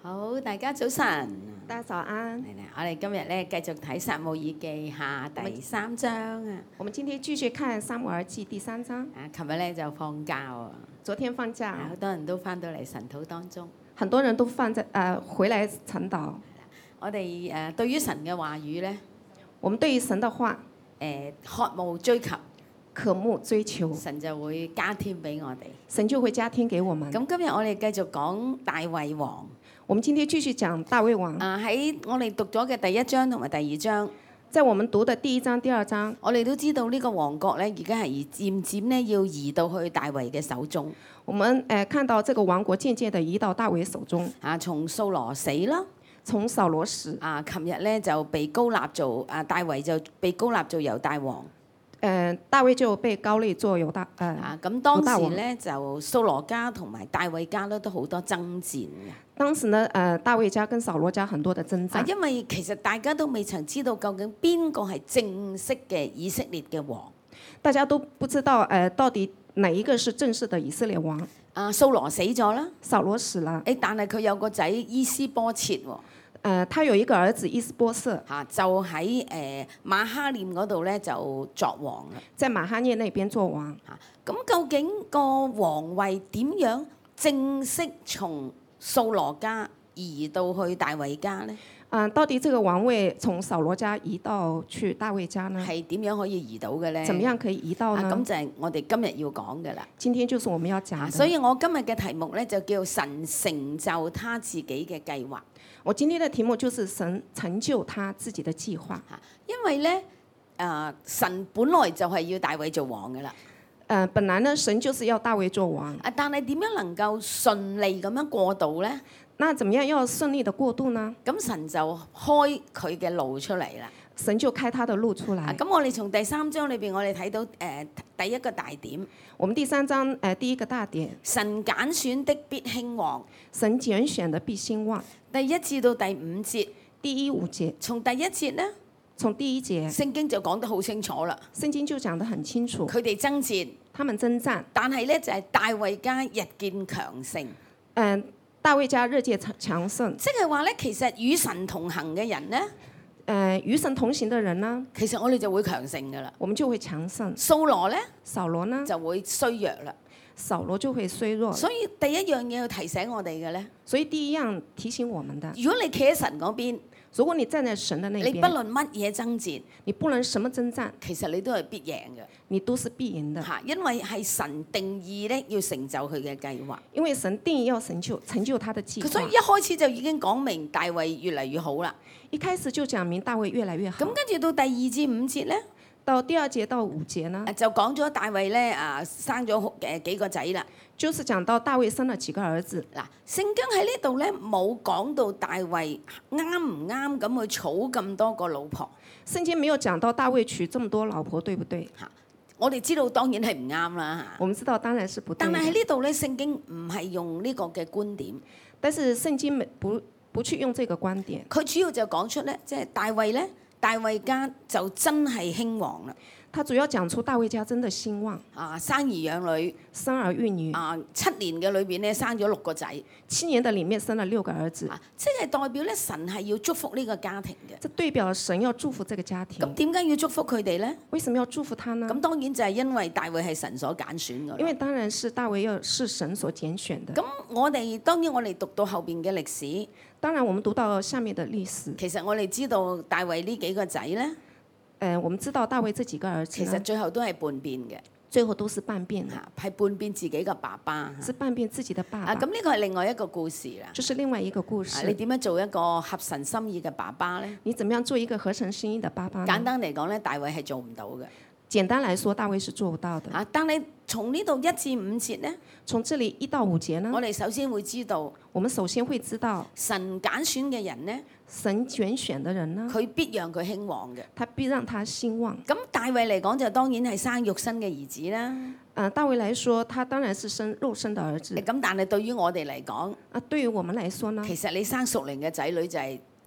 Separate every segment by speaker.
Speaker 1: 好，大家早晨。
Speaker 2: 大家早安。
Speaker 1: 係啦，我哋今日咧繼續睇撒母耳記下第3章啊。
Speaker 2: 我們今天繼續看撒母耳記第3章。
Speaker 1: 啊，琴日咧就放假啊，
Speaker 2: 昨天放假，
Speaker 1: 好多人都翻到嚟神土當中。
Speaker 2: 很多人都回來晨禱。
Speaker 1: 我哋對於神嘅話語咧，
Speaker 2: 我們對於神的話
Speaker 1: 渴慕追求，
Speaker 2: 渴慕追求，
Speaker 1: 神就會加添俾我哋。
Speaker 2: 神就會加添給我們。
Speaker 1: 咁今日我哋繼續講大衛王。
Speaker 2: 我們今天繼續講大衛王。
Speaker 1: 喺我哋讀咗嘅第1章同埋第2章，
Speaker 2: 在我們讀的第1章、第2章，
Speaker 1: 我哋都知道呢個王國咧，而家係漸漸咧要移到去大衛嘅手中。
Speaker 2: 我們看到這個王國漸漸地移到大衛手中。
Speaker 1: 啊，從掃羅死啦，
Speaker 2: 從掃羅死。
Speaker 1: 啊，琴日咧就被膏立做大衛就被膏立做猶大王。
Speaker 2: 大衛就被膏立做猶大。
Speaker 1: 咁當時咧就掃羅家同埋大衛家咧都好多爭戰嘅。
Speaker 2: 當時呢，大衛家跟掃羅家很多的爭戰。
Speaker 1: 因為其實大家都未曾知道究竟邊個係正式嘅以色列嘅王。
Speaker 2: 大家都不知道到底哪一個是正式的以色列王。
Speaker 1: 掃羅死咗啦。
Speaker 2: 掃羅死了。
Speaker 1: 但係佢有個仔伊施波設喎。
Speaker 2: 他有一個兒子伊施波設，
Speaker 1: 就喺馬哈念嗰度咧就作王啦。
Speaker 2: 在馬哈念那邊作王。
Speaker 1: 咁究竟個王位點樣正式從掃羅家移到去大衛家咧？
Speaker 2: 到底這個王位從掃羅家移到去大衛家呢？
Speaker 1: 係點樣可以移到嘅咧？
Speaker 2: 怎麼樣可以移到呢？
Speaker 1: 咁就係我哋今日要講嘅啦。
Speaker 2: 今天就是我們要講的。
Speaker 1: 所以我今日嘅題目咧就叫神成就他自己嘅計劃。
Speaker 2: 我今天的題目就是神成就他自己的計劃。
Speaker 1: 因為咧，神本來就係要大衛做王嘅啦。
Speaker 2: 本來呢，神就是要大衛做王。
Speaker 1: 但係點樣能夠順利咁樣過渡咧？
Speaker 2: 那怎麼樣要順利的過渡呢？
Speaker 1: 咁神就開佢嘅路出嚟啦。
Speaker 2: 神就開他的路出來。
Speaker 1: 咁我哋從第3章裏邊，我哋睇到第一個大點。
Speaker 2: 我們第3章第一個大點。
Speaker 1: 神揀選的必興旺。
Speaker 2: 神揀選的必興旺。
Speaker 1: 第1至到第5節。
Speaker 2: 第1、5節。
Speaker 1: 從第1節咧。
Speaker 2: 從第1節。
Speaker 1: 聖經就講得好清楚啦。
Speaker 2: 聖經就講得很清楚。
Speaker 1: 佢哋爭戰。
Speaker 2: 他們爭戰。
Speaker 1: 但係咧就係大衛家日見強盛。
Speaker 2: 大衛家日漸強盛，
Speaker 1: 即係話咧，其實與神同行嘅人咧，
Speaker 2: 與神同行嘅人呢，
Speaker 1: 其實我哋就會強盛噶啦。
Speaker 2: 我們就會強盛。
Speaker 1: 掃羅咧，
Speaker 2: 掃羅呢
Speaker 1: 就會衰弱啦。
Speaker 2: 掃羅就會衰弱。
Speaker 1: 所以第一樣嘢要提醒我哋嘅咧，
Speaker 2: 所以第一樣提醒我們的，
Speaker 1: 如果你企喺神嗰邊，
Speaker 2: 如果你站在神的那邊，
Speaker 1: 你不論乜嘢爭戰，
Speaker 2: 你不論什麼爭戰，
Speaker 1: 其實你都係必贏嘅。
Speaker 2: 你都是必贏的。
Speaker 1: 因為係神定義咧要成就佢嘅計劃。
Speaker 2: 因為神定義要成就他的計劃。
Speaker 1: 所以一開始就已經講明大衛越嚟越好啦。
Speaker 2: 一開始就講明大衛越來越好。
Speaker 1: 咁跟住到第2至5節咧，
Speaker 2: 到第2節到5節呢，
Speaker 1: 就講咗大衛咧生咗幾個仔啦。
Speaker 2: 就是講到大衛生了幾個兒子。
Speaker 1: 嗱，聖經喺呢度咧冇講到大衛啱唔啱咁去儲咁多個老婆。
Speaker 2: 聖經沒有講到大衛娶這麼多老婆，對不對？
Speaker 1: 我哋知道當然係唔啱啦。
Speaker 2: 我們知道當然是不對。
Speaker 1: 但係喺呢度咧，聖經唔係用呢個嘅觀點。
Speaker 2: 但是聖經不去用這個觀點。
Speaker 1: 佢主要就講出咧，即係大衛咧，大衛家就真係興旺啦。
Speaker 2: 他主要講出大衛家真的興旺。
Speaker 1: 生兒養女，
Speaker 2: 生兒育女。
Speaker 1: 7年嘅裏邊咧，生咗6個仔。
Speaker 2: 7年的裡面生了6個兒子。
Speaker 1: 即係代表咧，神係要祝福呢個家庭嘅。
Speaker 2: 這代表神要祝福這個家庭。
Speaker 1: 咁點解要祝福佢哋咧？
Speaker 2: 為什麼要祝福他呢？
Speaker 1: 咁當然就係因為大衛係神所揀選嘅。
Speaker 2: 因為當然是大衛是神所揀選的。
Speaker 1: 咁當然我哋讀到後邊嘅歷史。
Speaker 2: 當然我們讀到下面的歷史。
Speaker 1: 其實我哋知道大衛呢幾個仔咧。
Speaker 2: 我們知道大衛這幾個兒子，
Speaker 1: 其實最後都係叛變嘅，
Speaker 2: 最後都是叛變的，
Speaker 1: 係叛變自己嘅爸爸，
Speaker 2: 是叛變自己的爸爸。
Speaker 1: 咁呢個係另外一個故事啦。
Speaker 2: 就是另外一個故事。
Speaker 1: 你點樣做一個合神心意嘅爸爸咧？
Speaker 2: 你怎麼樣做一個合神心意的爸爸呢？
Speaker 1: 簡單嚟講咧，大衛係做唔到嘅。
Speaker 2: 簡單來說，大衛是做不到的。
Speaker 1: 但係從呢度1至5節咧，
Speaker 2: 從這裡1到5節呢，
Speaker 1: 我哋首先會知道，
Speaker 2: 我們首先會知道
Speaker 1: 神揀選嘅人咧，
Speaker 2: 神揀選的人呢，
Speaker 1: 佢必讓佢興旺嘅。
Speaker 2: 他必讓他興旺。
Speaker 1: 咁大衛嚟講就當然係生肉身嘅兒子啦。
Speaker 2: 大衛來說，他當然是生肉身的兒子。
Speaker 1: 咁但係對於我哋嚟講，
Speaker 2: 對於我們來說呢，
Speaker 1: 其實你生屬靈嘅仔女就係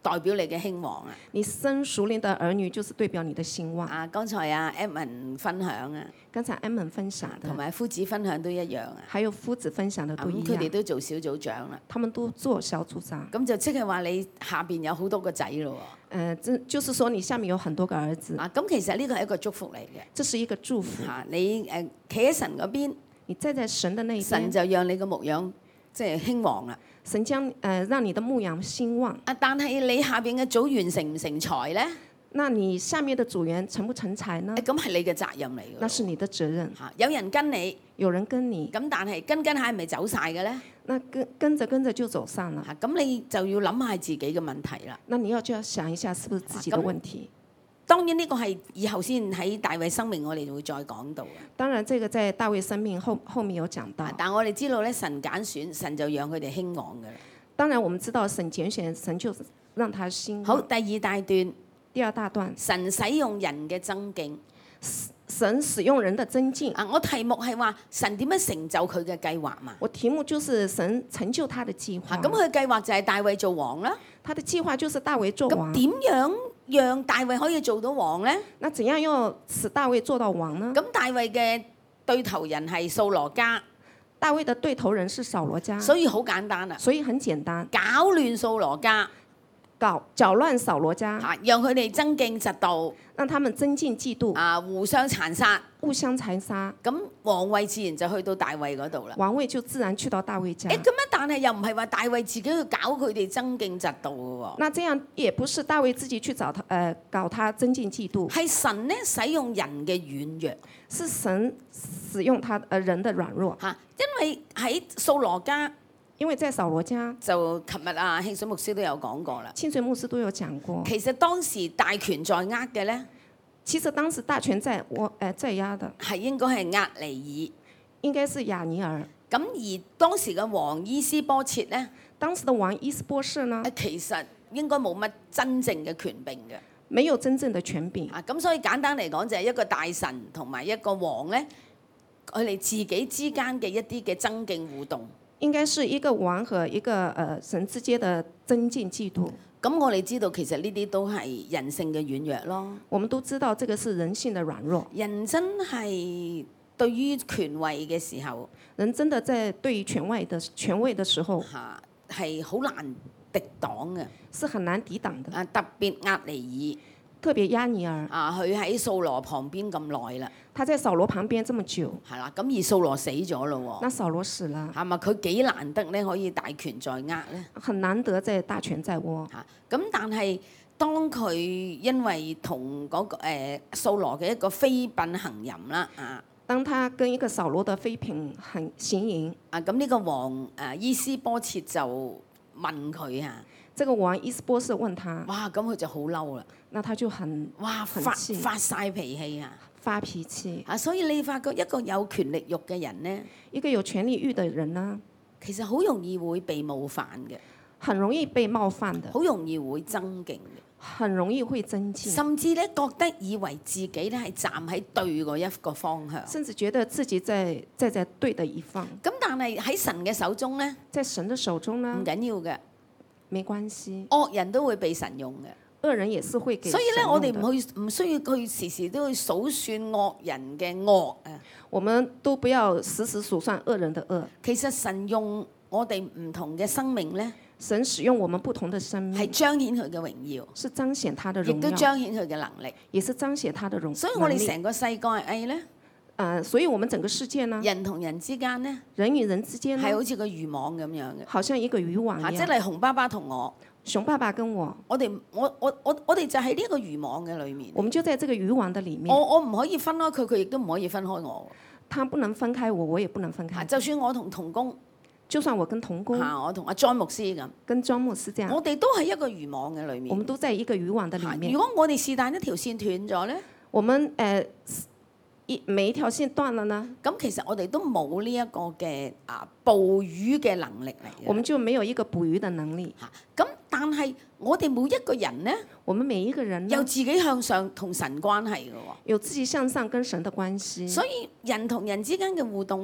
Speaker 1: 代表你嘅興旺啊！
Speaker 2: 你生屬靈的兒女就是代表你的興旺。
Speaker 1: 啊，剛才Edmond 分享啊，
Speaker 2: 剛才 Edmond 分享的，
Speaker 1: 同埋夫子分享都一樣啊。
Speaker 2: 還有夫子分享的都一
Speaker 1: 咁佢哋
Speaker 2: 樣，
Speaker 1: 都做小組長啦。
Speaker 2: 他們都做小組長。
Speaker 1: 咁就即係話你下邊有好多個仔咯
Speaker 2: 這就是說你下面有很多個兒子
Speaker 1: 喎。，咁其實呢個係一個祝福嚟嘅。
Speaker 2: 這是一個祝福。
Speaker 1: 你企喺神嗰邊，
Speaker 2: 你站在神的那邊，
Speaker 1: 神就讓你個牧養即係興旺啦。
Speaker 2: 神將讓你的牧養興旺。
Speaker 1: 但係你下邊嘅組員成唔成才咧？
Speaker 2: 那你下面的組員成不成才呢？
Speaker 1: 咁係你嘅責任嚟嘅。
Speaker 2: 那是你的責任。
Speaker 1: 有人跟你，
Speaker 2: 有人跟你，
Speaker 1: 咁但係跟下係咪走晒嘅咧？
Speaker 2: 那跟着就走散了。
Speaker 1: 咁你就要諗下自己嘅問題啦。
Speaker 2: 那你就要想一下，是不是自己的問題？
Speaker 1: 當然呢個係以後先喺大衛生命我哋會再講到嘅。
Speaker 2: 當然，這個在大衛生命後面有講到。
Speaker 1: 但我哋知道咧，神揀選，神就讓佢哋興旺嘅啦。
Speaker 2: 當然，我們知道神揀選，神就讓他興旺。
Speaker 1: 好，第二大段。
Speaker 2: 第二大段，
Speaker 1: 神使用人嘅增勁。
Speaker 2: 神使用人的增進。
Speaker 1: 我題目係話神點樣成就佢嘅計劃嘛？
Speaker 2: 我題目就是神成就他的計劃。
Speaker 1: 咁佢計劃就係大衛做王啦。
Speaker 2: 他的計劃就是大衛做王。
Speaker 1: 咁點樣讓大衛可以做到王呢？
Speaker 2: 那怎樣要使大衛做到王呢？
Speaker 1: 咁大衛嘅對頭人係掃羅家。
Speaker 2: 大衛的對頭人是掃羅家。
Speaker 1: 所以好簡單啦。
Speaker 2: 所以很簡單。
Speaker 1: 搞亂掃羅家。
Speaker 2: 攪亂掃羅家。
Speaker 1: 讓佢哋爭競嫉妒。
Speaker 2: 讓他們爭競嫉妒。
Speaker 1: 互相殘殺。
Speaker 2: 互相殘殺。
Speaker 1: 咁王位自然就去到大衛嗰度啦。
Speaker 2: 王位就自然去到大衛家。
Speaker 1: 咁樣但係又唔係話大衛自己去搞佢哋爭競嫉妒嘅喎。
Speaker 2: 那這樣也不是大衛自己去搞他爭競嫉妒。
Speaker 1: 係神咧使用人嘅軟弱。
Speaker 2: 是神使用他人的軟弱。
Speaker 1: 因為喺掃羅家。
Speaker 2: 因為在掃羅家，
Speaker 1: 就琴日慶水牧師都有講過啦。
Speaker 2: 慶水牧師都有講過。
Speaker 1: 其實當時大權在握嘅咧，
Speaker 2: 其實當時大權在握的
Speaker 1: 係應該係押尼爾，
Speaker 2: 應該是亞尼爾。
Speaker 1: 咁而當時嘅王伊斯波切咧，
Speaker 2: 當時的王伊斯波設呢，
Speaker 1: 其實應該冇乜真正嘅權柄嘅，
Speaker 2: 沒有真正的權柄。
Speaker 1: 咁所以簡單嚟講就係一個大臣同埋一個王咧，佢哋自己之間嘅一啲嘅爭競互動。
Speaker 2: 應該是一個王和一個神之間的爭競嫉妒。
Speaker 1: 咁我哋知道其實呢啲都係人性嘅軟弱咯。
Speaker 2: 我們都知道這個是人性的軟弱。
Speaker 1: 人真係對於權位嘅時候，
Speaker 2: 人真的在對於權位的時候，
Speaker 1: 係好難抵擋嘅，
Speaker 2: 是很難抵擋的。
Speaker 1: 特別押尼爾。
Speaker 2: 特別亞尼爾。
Speaker 1: 佢喺掃羅旁邊咁耐啦。
Speaker 2: 他在掃羅旁邊這麼久。
Speaker 1: 係啦，咁而掃羅死咗咯喎。
Speaker 2: 那掃羅死了。
Speaker 1: 係咪佢幾難得咧？可以大權在握咧？
Speaker 2: 很難得在大權在握。
Speaker 1: 咁但係當佢因為同嗰個掃羅嘅一個妃嬪行淫啦
Speaker 2: 當他跟一個掃羅的妃嬪行淫。
Speaker 1: 咁呢個王伊斯波切就問佢
Speaker 2: 這個王伊斯波設問他。
Speaker 1: 哇！咁佢就好嬲啦。
Speaker 2: 那他就很
Speaker 1: 發晒脾氣啊！
Speaker 2: 發脾氣。
Speaker 1: 所以你發覺一個有權力慾嘅人呢，
Speaker 2: 一個有權力慾的人呢，
Speaker 1: 其實好容易會被冒犯嘅，
Speaker 2: 很容易被冒犯的，
Speaker 1: 好容易會爭競嘅，
Speaker 2: 很容易會爭競，
Speaker 1: 甚至咧覺得以為自己咧係站喺對嗰一個方向，
Speaker 2: 甚至覺得自己在對的一方。
Speaker 1: 咁但係喺神嘅手中呢，
Speaker 2: 在神的手中呢，
Speaker 1: 唔緊要嘅，
Speaker 2: 沒關係，
Speaker 1: 惡人都會被神用嘅。
Speaker 2: 惡人也是會給神用的。
Speaker 1: 所以咧，我哋唔需要去時時都去數算惡人嘅惡啊。
Speaker 2: 我們都不要時時數算惡人的惡。
Speaker 1: 其實神用我哋唔同嘅生命咧，
Speaker 2: 神使用我們不同的生命，
Speaker 1: 係彰顯佢嘅榮耀，
Speaker 2: 是彰顯他的榮耀，
Speaker 1: 亦都彰顯佢嘅能力，
Speaker 2: 也是彰顯他的榮。
Speaker 1: 所以我哋成個世界咧，
Speaker 2: 所以我們整個世界呢，
Speaker 1: 人同人之間呢，
Speaker 2: 人與人之間呢，
Speaker 1: 係好似個漁網咁樣嘅，
Speaker 2: 好像一個漁網一樣。
Speaker 1: 即係熊爸爸同我。
Speaker 2: 熊爸爸跟我
Speaker 1: 哋就喺呢一個漁網嘅裏面。
Speaker 2: 我們就在這個漁網的裡面。
Speaker 1: 我唔可以分開佢，佢亦都唔可以分開我。
Speaker 2: 他不能分開我，我也不能分開。
Speaker 1: 就算我同同工，
Speaker 2: 就算我跟同工，
Speaker 1: 我同阿莊牧師咁，
Speaker 2: 跟莊牧師這樣，
Speaker 1: 我哋都係一個漁網嘅裏面。
Speaker 2: 我們都在一個漁網的裡面。
Speaker 1: 如果我哋是但一條線斷咗咧，
Speaker 2: 我們每一條線斷了呢？
Speaker 1: 咁其實我哋都冇呢一個嘅捕魚嘅能力嚟嘅。
Speaker 2: 我們就沒有一個捕魚的能力。
Speaker 1: 咁但係我哋每一個人呢，
Speaker 2: 我們每一個人
Speaker 1: 有自己向上同神關係嘅喎，
Speaker 2: 有自己向上跟神的關係。
Speaker 1: 所以人同人之間嘅互動呢，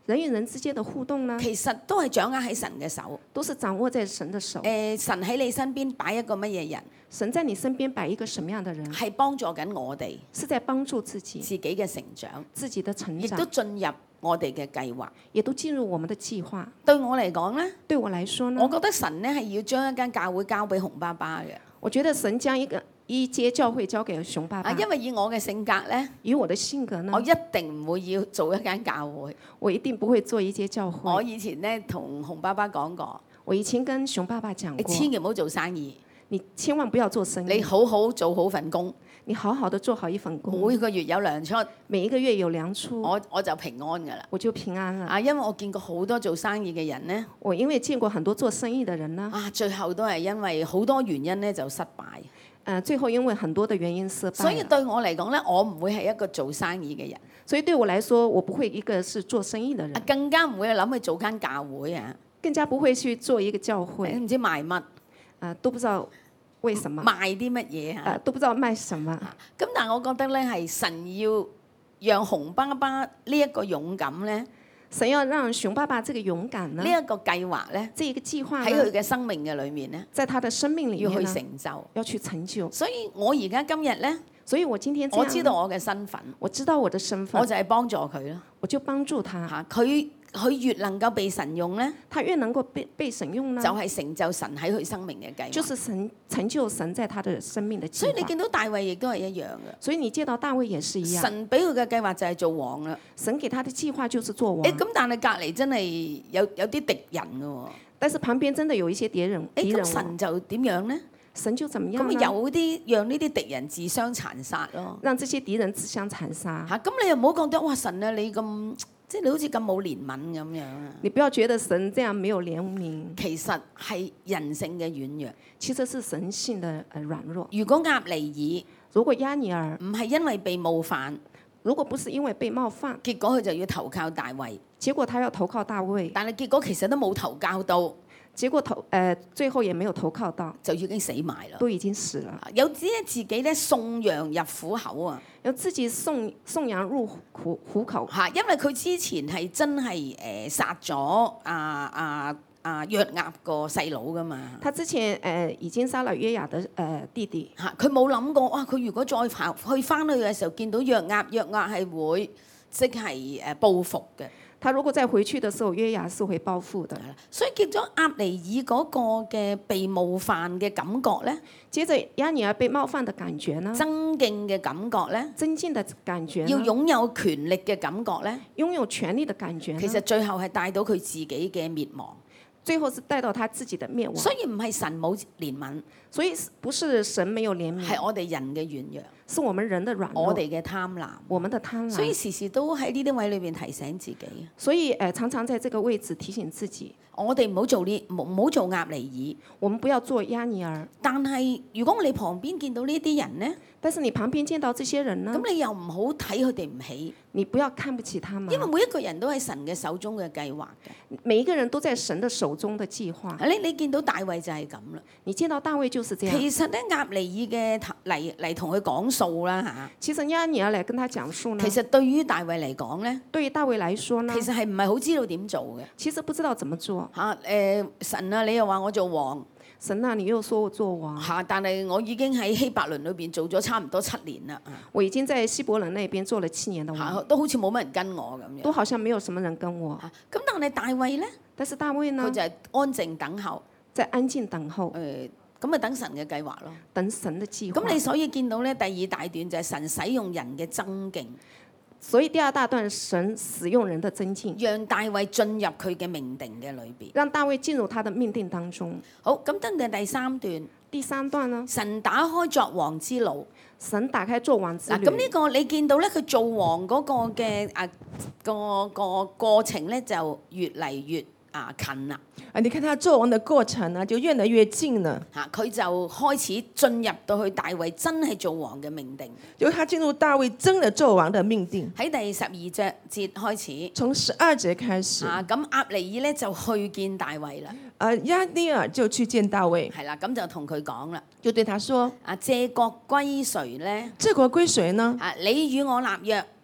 Speaker 2: 人與人之間的互動呢，
Speaker 1: 其實都係掌握喺神嘅手。
Speaker 2: 都是掌握在神的手。
Speaker 1: 神喺你身邊擺一個乜嘢人，
Speaker 2: 神在你身邊擺一個什麼樣的人，
Speaker 1: 係幫助緊我哋
Speaker 2: 是在幫助自己
Speaker 1: 嘅成長，
Speaker 2: 自己的成
Speaker 1: 亦都
Speaker 2: 長，
Speaker 1: 進入我哋嘅計劃。
Speaker 2: 也都進入我們的計劃。
Speaker 1: 對我嚟講呢，
Speaker 2: 對我來說呢，
Speaker 1: 我覺得神呢係要將一間教會交俾熊爸爸嘅。
Speaker 2: 我覺得神將一間教會交給熊爸爸。
Speaker 1: 因為以我嘅性格呢，
Speaker 2: 以我的性格呢，
Speaker 1: 我一定唔會要做一間教會。
Speaker 2: 我一定不會做一間教會。
Speaker 1: 我以前呢同熊爸爸講過，
Speaker 2: 我以前跟熊爸爸講
Speaker 1: 你
Speaker 2: 過，
Speaker 1: 千祈唔好做生意，
Speaker 2: 你千萬不要做生意，
Speaker 1: 你好好做好份工，
Speaker 2: 你好好的做好一份工，
Speaker 1: 每個月有糧出，
Speaker 2: 每一個月有糧出，
Speaker 1: 我就平安㗎啦。
Speaker 2: 我就平安了。
Speaker 1: 因為我見過好多做生意嘅人呢，
Speaker 2: 我因為見過很多做生意的人呢，
Speaker 1: 最後都係因為好多原因呢就失敗。
Speaker 2: 最後因為很多的原因失敗。
Speaker 1: 所以對我嚟講呢，我唔會係一個做生意嘅人。
Speaker 2: 所以對我來說，我不會一個是做生意的人，
Speaker 1: 更加唔會諗去做間教會啊，
Speaker 2: 更加不會去做一個教會。
Speaker 1: 唔知賣乜，
Speaker 2: 都不知道為什麼
Speaker 1: 賣啲乜嘢啊？
Speaker 2: 都不知道賣什麼。
Speaker 1: 咁但係我覺得呢，係神要讓熊爸爸呢一個勇敢呢，
Speaker 2: 神要讓熊爸爸這個勇敢呢，
Speaker 1: 呢一個計劃呢，
Speaker 2: 這一個計劃
Speaker 1: 喺佢嘅生命嘅裏面呢，
Speaker 2: 在他的生命裡面
Speaker 1: 要去
Speaker 2: 呢，
Speaker 1: 成就，
Speaker 2: 要去成就。
Speaker 1: 所以我而家今日呢，
Speaker 2: 所以我今天這樣
Speaker 1: 我知道我嘅身份，
Speaker 2: 我知道我的身份，
Speaker 1: 我就係幫助佢咯。
Speaker 2: 我就幫助他。
Speaker 1: 佢越能夠被神用呢，
Speaker 2: 他越能夠被神用呢，
Speaker 1: 就係成就神喺佢生命嘅計劃。
Speaker 2: 就是成就神在他的生命的計劃。
Speaker 1: 所以你見到大衛亦都係一樣嘅。
Speaker 2: 所以你見到大衛也是一樣。
Speaker 1: 神俾佢嘅計劃就係做王啦。
Speaker 2: 神給他的計劃就是做王。
Speaker 1: 咁但係隔離真係有啲敵人嘅喎。
Speaker 2: 但是旁邊真的有一些敵人。
Speaker 1: 咁神就點樣呢？
Speaker 2: 神就怎麼樣呢？
Speaker 1: 咁有啲讓呢啲敵人自相殘殺咯。
Speaker 2: 讓這些敵人自相殘殺。
Speaker 1: 咁你又唔好覺得哇神啊你咁即係你好似咁冇憐憫咁樣啊！
Speaker 2: 你不要覺得神這樣沒有憐憫。
Speaker 1: 其實係人性嘅軟弱。
Speaker 2: 其實是神性的軟弱。
Speaker 1: 如果押尼
Speaker 2: 珥
Speaker 1: 唔係因為被冒犯，
Speaker 2: 如果不是因為被冒犯，
Speaker 1: 結果佢就要投靠大衛。
Speaker 2: 結果他要投靠大衛，
Speaker 1: 但係結果其實都冇投靠到。
Speaker 2: 結果最後也沒有投靠到，
Speaker 1: 就已經死埋啦，
Speaker 2: 都已經死了。
Speaker 1: 有啲自己咧送羊入虎口啊，
Speaker 2: 有自己送羊入虎口。
Speaker 1: 因為佢之前係真係殺咗約押個細佬噶嘛。他
Speaker 2: 之前已經殺了約押的弟弟。
Speaker 1: 佢冇諗過哇！佢如果再翻去嘅時候見到約押係會即係報復嘅。
Speaker 2: 他如果再回去的時候，約押是會報復的。
Speaker 1: 所以結咗押尼珥嗰個嘅被冒犯嘅感覺咧，
Speaker 2: 接着押尼珥被冒犯的感覺呢，
Speaker 1: 增敬嘅感覺咧，
Speaker 2: 增敬的感覺，
Speaker 1: 要擁有權力嘅感覺咧，
Speaker 2: 擁有權力的感覺，
Speaker 1: 其實最後係帶到佢自己嘅滅亡。
Speaker 2: 最後是帶到他自己的滅亡。
Speaker 1: 所以唔係神冇憐憫，
Speaker 2: 所以不是神沒有憐憫，
Speaker 1: 係我哋人嘅軟弱，
Speaker 2: 是我們人的軟弱，
Speaker 1: 我哋嘅貪婪，
Speaker 2: 我們的貪婪。
Speaker 1: 所以時時都喺呢啲位裏邊提醒自己。
Speaker 2: 所以常常在這個位置提醒自己，
Speaker 1: 我哋唔好做押尼珥，
Speaker 2: 我們不要做押尼珥。
Speaker 1: 但係如果我哋旁邊見到呢啲人呢？
Speaker 2: 但是你旁邊見到這些人呢？
Speaker 1: 咁你又唔好睇佢哋唔起，
Speaker 2: 你不要看不起他們。
Speaker 1: 因為每一個人都係神嘅手中嘅計劃嘅，
Speaker 2: 每一個人都在神的手中的計劃。
Speaker 1: 你見到大衛就係咁啦，
Speaker 2: 你見到大衛就是這樣。
Speaker 1: 其實咧押尼珥嘅嚟同佢講數啦嚇。
Speaker 2: 其實押尼珥嚟跟他講數呢？
Speaker 1: 其實對於大衛嚟講咧，
Speaker 2: 對於大衛來說呢？
Speaker 1: 其實係唔係好知道點做嘅？
Speaker 2: 其實不知道怎麼做
Speaker 1: 嚇神啊，你又話我做王。
Speaker 2: 神啊，你又說我做王。
Speaker 1: 但係我已經喺希伯倫裏邊做咗差唔多7年啦。
Speaker 2: 我已經在希伯倫那邊做了7年的王。
Speaker 1: 都好似冇乜人跟我咁樣。
Speaker 2: 都好像沒有什麼人跟我。
Speaker 1: 咁但係大衛呢？
Speaker 2: 但是大衛呢？
Speaker 1: 佢就係安靜等候。
Speaker 2: 在安靜等候。
Speaker 1: 咁咪等神嘅計劃咯。
Speaker 2: 等神的計劃。
Speaker 1: 咁你所以見到咧第2大段就係神使用人嘅爭競。
Speaker 2: 所以第2大段神使用人的增進，
Speaker 1: 讓大衛進入佢嘅命定嘅裏邊，
Speaker 2: 讓大衛進入他的命定當中。
Speaker 1: 好，咁跟住第3段，
Speaker 2: 第3段呢？
Speaker 1: 神打開作王之路，
Speaker 2: 神打開作王之路。
Speaker 1: 咁呢個你見到咧，佢做王嗰個嘅個過程咧就越嚟越近啦。
Speaker 3: 你看他做王的過程呢，就越來越近了。
Speaker 1: 佢就開始進入到去大衛真係做王嘅命定。
Speaker 3: 就他進入大衛真的做王的命定。
Speaker 1: 喺第12節開始。
Speaker 3: 從12節開始。
Speaker 1: 咁押尼珥咧就去見大衛啦。
Speaker 3: 押尼珥就去見大衛。
Speaker 1: 係啦，咁就同佢講啦。
Speaker 3: 就對他說：
Speaker 1: 這國歸誰呢？
Speaker 3: 這國歸誰呢？
Speaker 1: 你與我立約。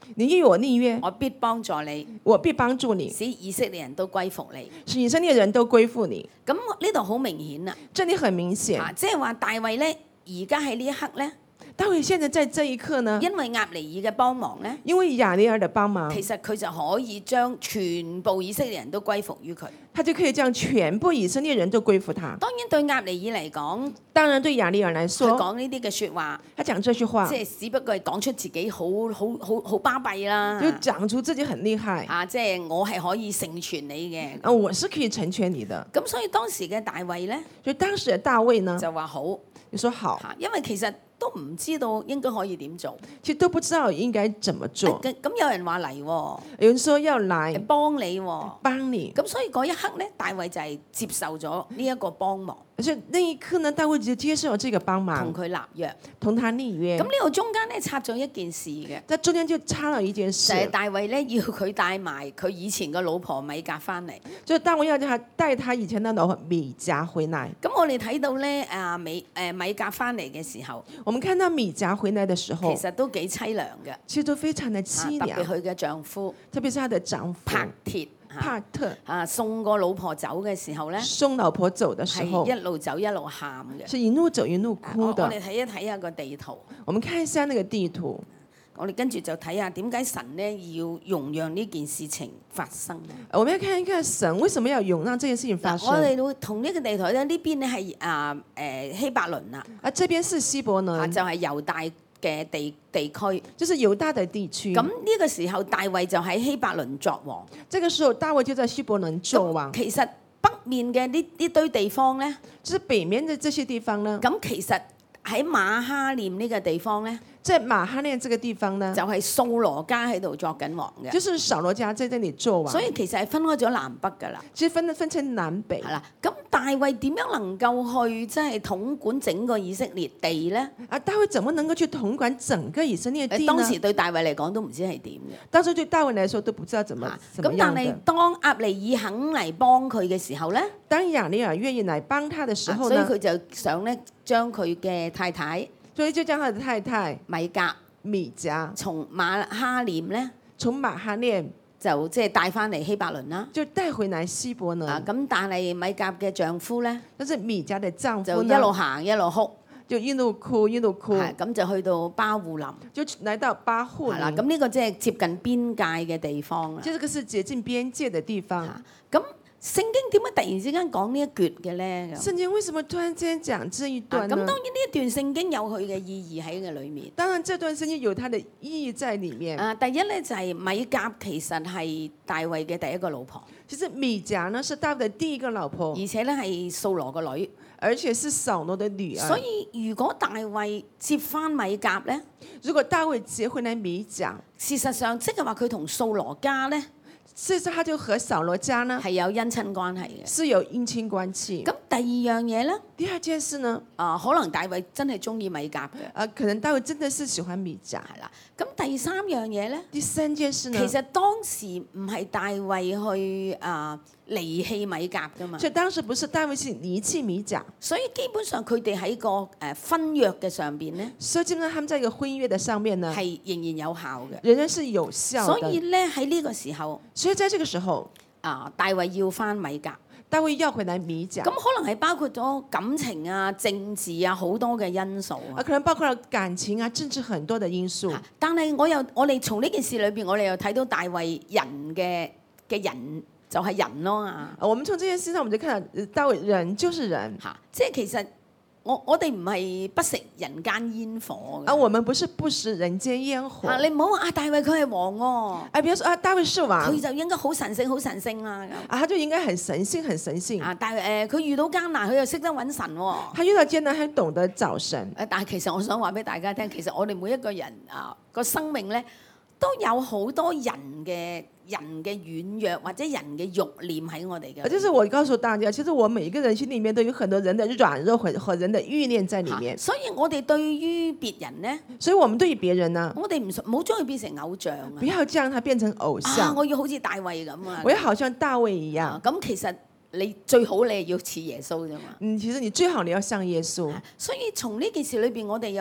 Speaker 3: 你與我立約，
Speaker 1: 我必幫助你，
Speaker 3: 我必幫助你，
Speaker 1: 使以色列人都歸服你。
Speaker 3: 使以色列人都歸附你。
Speaker 1: 咁呢度好明顯啦，
Speaker 3: 這裡很明顯，
Speaker 1: 即係話大衛咧，而家喺呢一刻咧，
Speaker 3: 大衛現在在這一刻呢，
Speaker 1: 因為押尼爾嘅幫忙咧，
Speaker 3: 因為亞尼爾的幫忙，
Speaker 1: 其實佢就可以將全部以色列人都歸服於佢。
Speaker 3: 他就可以將全部以色列人都歸服他。
Speaker 1: 當然對押尼爾嚟講，
Speaker 3: 當然對亞尼爾來
Speaker 1: 佢
Speaker 3: 說，
Speaker 1: 講呢啲嘅説話，
Speaker 3: 他講這句話
Speaker 1: 即，係只不過係講出自己好巴閉啦。
Speaker 3: 就講出自己很厲害。
Speaker 1: 即係我係可以成全你嘅。
Speaker 3: 我是可以成全你的。
Speaker 1: 咁所以當時嘅大衛咧，
Speaker 3: 所以當時的大衛呢，
Speaker 1: 就話好
Speaker 3: 你說好，
Speaker 1: 因為其實都唔知道應該可以點做。
Speaker 3: 其實都不知道應該怎麼做。
Speaker 1: 咁有人話嚟喎，
Speaker 3: 有人說要來
Speaker 1: 幫你喎，
Speaker 3: 幫你，
Speaker 1: 咁所以嗰一刻咧，大衛就係接受咗呢一個幫忙，
Speaker 3: 所以那一刻呢，大衛就接受這個幫
Speaker 1: 同
Speaker 3: 忙，
Speaker 1: 佢立約。
Speaker 3: 同他立約
Speaker 1: 咁。呢度中間咧插咗一件事嘅，
Speaker 3: 在中間就插了一件事
Speaker 1: 就，係大衛咧要佢帶埋佢以前個老婆米甲翻嚟。
Speaker 3: 就是大衛要叫他帶他以前的老婆米甲回來。
Speaker 1: 咁我哋睇到咧米甲翻嚟嘅時候，
Speaker 3: 我們看到米甲回來的時候，
Speaker 1: 其實都幾凄涼嘅，
Speaker 3: 其實都非常的
Speaker 1: 特
Speaker 3: 凄涼，
Speaker 1: 別佢嘅丈夫
Speaker 3: 特別是他的丈夫
Speaker 1: 帕鐵
Speaker 3: 帕特
Speaker 1: 送個老婆走嘅時候咧，
Speaker 3: 送老婆走的時候
Speaker 1: 係，一路走一路喊嘅。
Speaker 3: 是一路走一路哭
Speaker 1: 我
Speaker 3: 的。
Speaker 1: 哋睇一睇下個地圖，
Speaker 3: 我們看一下那個地圖，
Speaker 1: 我哋跟住就睇下點解神咧要容讓呢件事情發生。
Speaker 3: 我們要看一看神為什麼要容讓這件事情發生。
Speaker 1: 我哋會同呢個地圖咧，呢邊咧係希伯倫啦，
Speaker 3: 這邊是希伯倫，
Speaker 1: 就係猶大嘅地區。
Speaker 3: 就是猶大的地區。
Speaker 1: 咁呢個時候大衛就喺希伯倫作王。
Speaker 3: 這個時候大衛就在希伯倫作王。
Speaker 1: 其實北面嘅呢堆地方咧，
Speaker 3: 就是北面的這些地方呢，
Speaker 1: 咁其實喺馬哈念呢個地方咧，
Speaker 3: 在馬哈念這個地方呢，
Speaker 1: 就係掃羅家喺度作緊王嘅。
Speaker 3: 就是掃羅家在這裡作王。
Speaker 1: 所以其實係分開咗南北㗎啦。
Speaker 3: 其實分成南北。
Speaker 1: 係啦，咁大衛點樣能夠去即係統管整個以色列地咧？
Speaker 3: 大衛怎麼能夠去統管整個以色列地呢？
Speaker 1: 當時對大衛嚟講都唔知係點嘅。
Speaker 3: 當時對大衛來說都不知道怎麼
Speaker 1: 咁但係當押尼爾肯嚟幫佢嘅時候咧，
Speaker 3: 當亞尼爾願意來幫他的時候呢，
Speaker 1: 所以佢就想咧將佢嘅太太，
Speaker 3: 所以就將他的太太
Speaker 1: 米甲從馬哈念咧，
Speaker 3: 從馬哈念
Speaker 1: 就即係帶翻嚟希伯倫啦。
Speaker 3: 就帶回來希伯倫。
Speaker 1: 咁但係米甲嘅丈夫咧，
Speaker 3: 但是米甲的丈夫
Speaker 1: 就一路行一路哭，
Speaker 3: 就一路哭一路哭。
Speaker 1: 咁就去到巴戶林，
Speaker 3: 就來到巴戶林。
Speaker 1: 係啦，咁呢個即係接近邊界嘅地方啦。
Speaker 3: 即係呢個是接近邊界嘅地方。
Speaker 1: 咁聖經點解突然之間講呢一橛嘅咧？
Speaker 3: 聖經為什麼突然之間講這一段呢？
Speaker 1: 咁當然呢一段聖經有佢嘅意義喺嘅裏面。
Speaker 3: 當然，這段聖經有它的意義在裡面。
Speaker 1: 第一咧就係米甲其實係大衛嘅第一個老婆。
Speaker 3: 其實米甲呢是大衛的第一個老婆，
Speaker 1: 而且咧係掃羅個女，
Speaker 3: 而且是掃羅的女兒。
Speaker 1: 所以如果大衛接翻米甲咧，
Speaker 3: 如果大衛接回來米甲，
Speaker 1: 事實上即係話佢同掃羅家咧，
Speaker 3: 事實上他就和掃羅家呢
Speaker 1: 係有姻親關係嘅，
Speaker 3: 是有姻親關係。
Speaker 1: 咁第二樣嘢咧，
Speaker 3: 第二件事呢？
Speaker 1: 可能大衛真係中意米甲嘅，
Speaker 3: 可能大衛真的是喜歡米甲。
Speaker 1: 係啦。咁第三樣嘢咧，
Speaker 3: 第三件事呢？
Speaker 1: 其實當時唔係大衛去離棄米甲噶嘛，
Speaker 3: 所以當時不是大衛是離棄米甲，
Speaker 1: 所以基本上佢哋喺個婚約嘅上邊咧，
Speaker 3: 所以基本上他們在一個婚約的上面呢，
Speaker 1: 係仍然有效嘅，
Speaker 3: 仍然是有效的。
Speaker 1: 所以咧喺呢個時候，
Speaker 3: 所以在這個時候，
Speaker 1: 大衛要翻米甲。
Speaker 3: 大衛要回來米甲，
Speaker 1: 咁可能係包括咗感情啊、政治啊好多嘅因素啊。
Speaker 3: 可能包括了感情啊、政治很多的因素。
Speaker 1: 但係我哋從呢件事裏邊，我哋又睇到大衛人嘅人就係人咯啊。
Speaker 3: 我們從這件事上，我們就看到大衛人就是人。
Speaker 1: 即係其實我哋唔係不食人間煙火嘅。
Speaker 3: 我們不是不食人間煙火。
Speaker 1: 你唔好話大衛佢係王喎。
Speaker 3: 比如說大衛是王，
Speaker 1: 佢就應該好神聖、好神聖啦。
Speaker 3: 他就應該很神聖、很神聖。
Speaker 1: 但係佢遇到艱難，佢又識得揾神喎。
Speaker 3: 他遇到艱難，還懂得找神。
Speaker 1: 但係其實我想話俾大家聽，其實我哋每一個人個生命咧，都有好多人嘅軟弱或者人嘅慾念喺我哋嘅。
Speaker 3: 就是我告訴大家，其實我每一個人心裡面都有很多人的軟弱和人的慾念在裡面。
Speaker 1: 所以我哋對於別人呢，
Speaker 3: 所以我們對於別人呢，
Speaker 1: 我哋唔好將佢變成偶像啊！
Speaker 3: 不要將他變成偶像。
Speaker 1: 我要好似大衛咁啊！
Speaker 3: 我要好像大衛一樣。
Speaker 1: 咁其實你最好你係要似耶穌啫嘛。
Speaker 3: 其實你最好你要像耶穌。
Speaker 1: 所以從呢件事裏邊，我哋又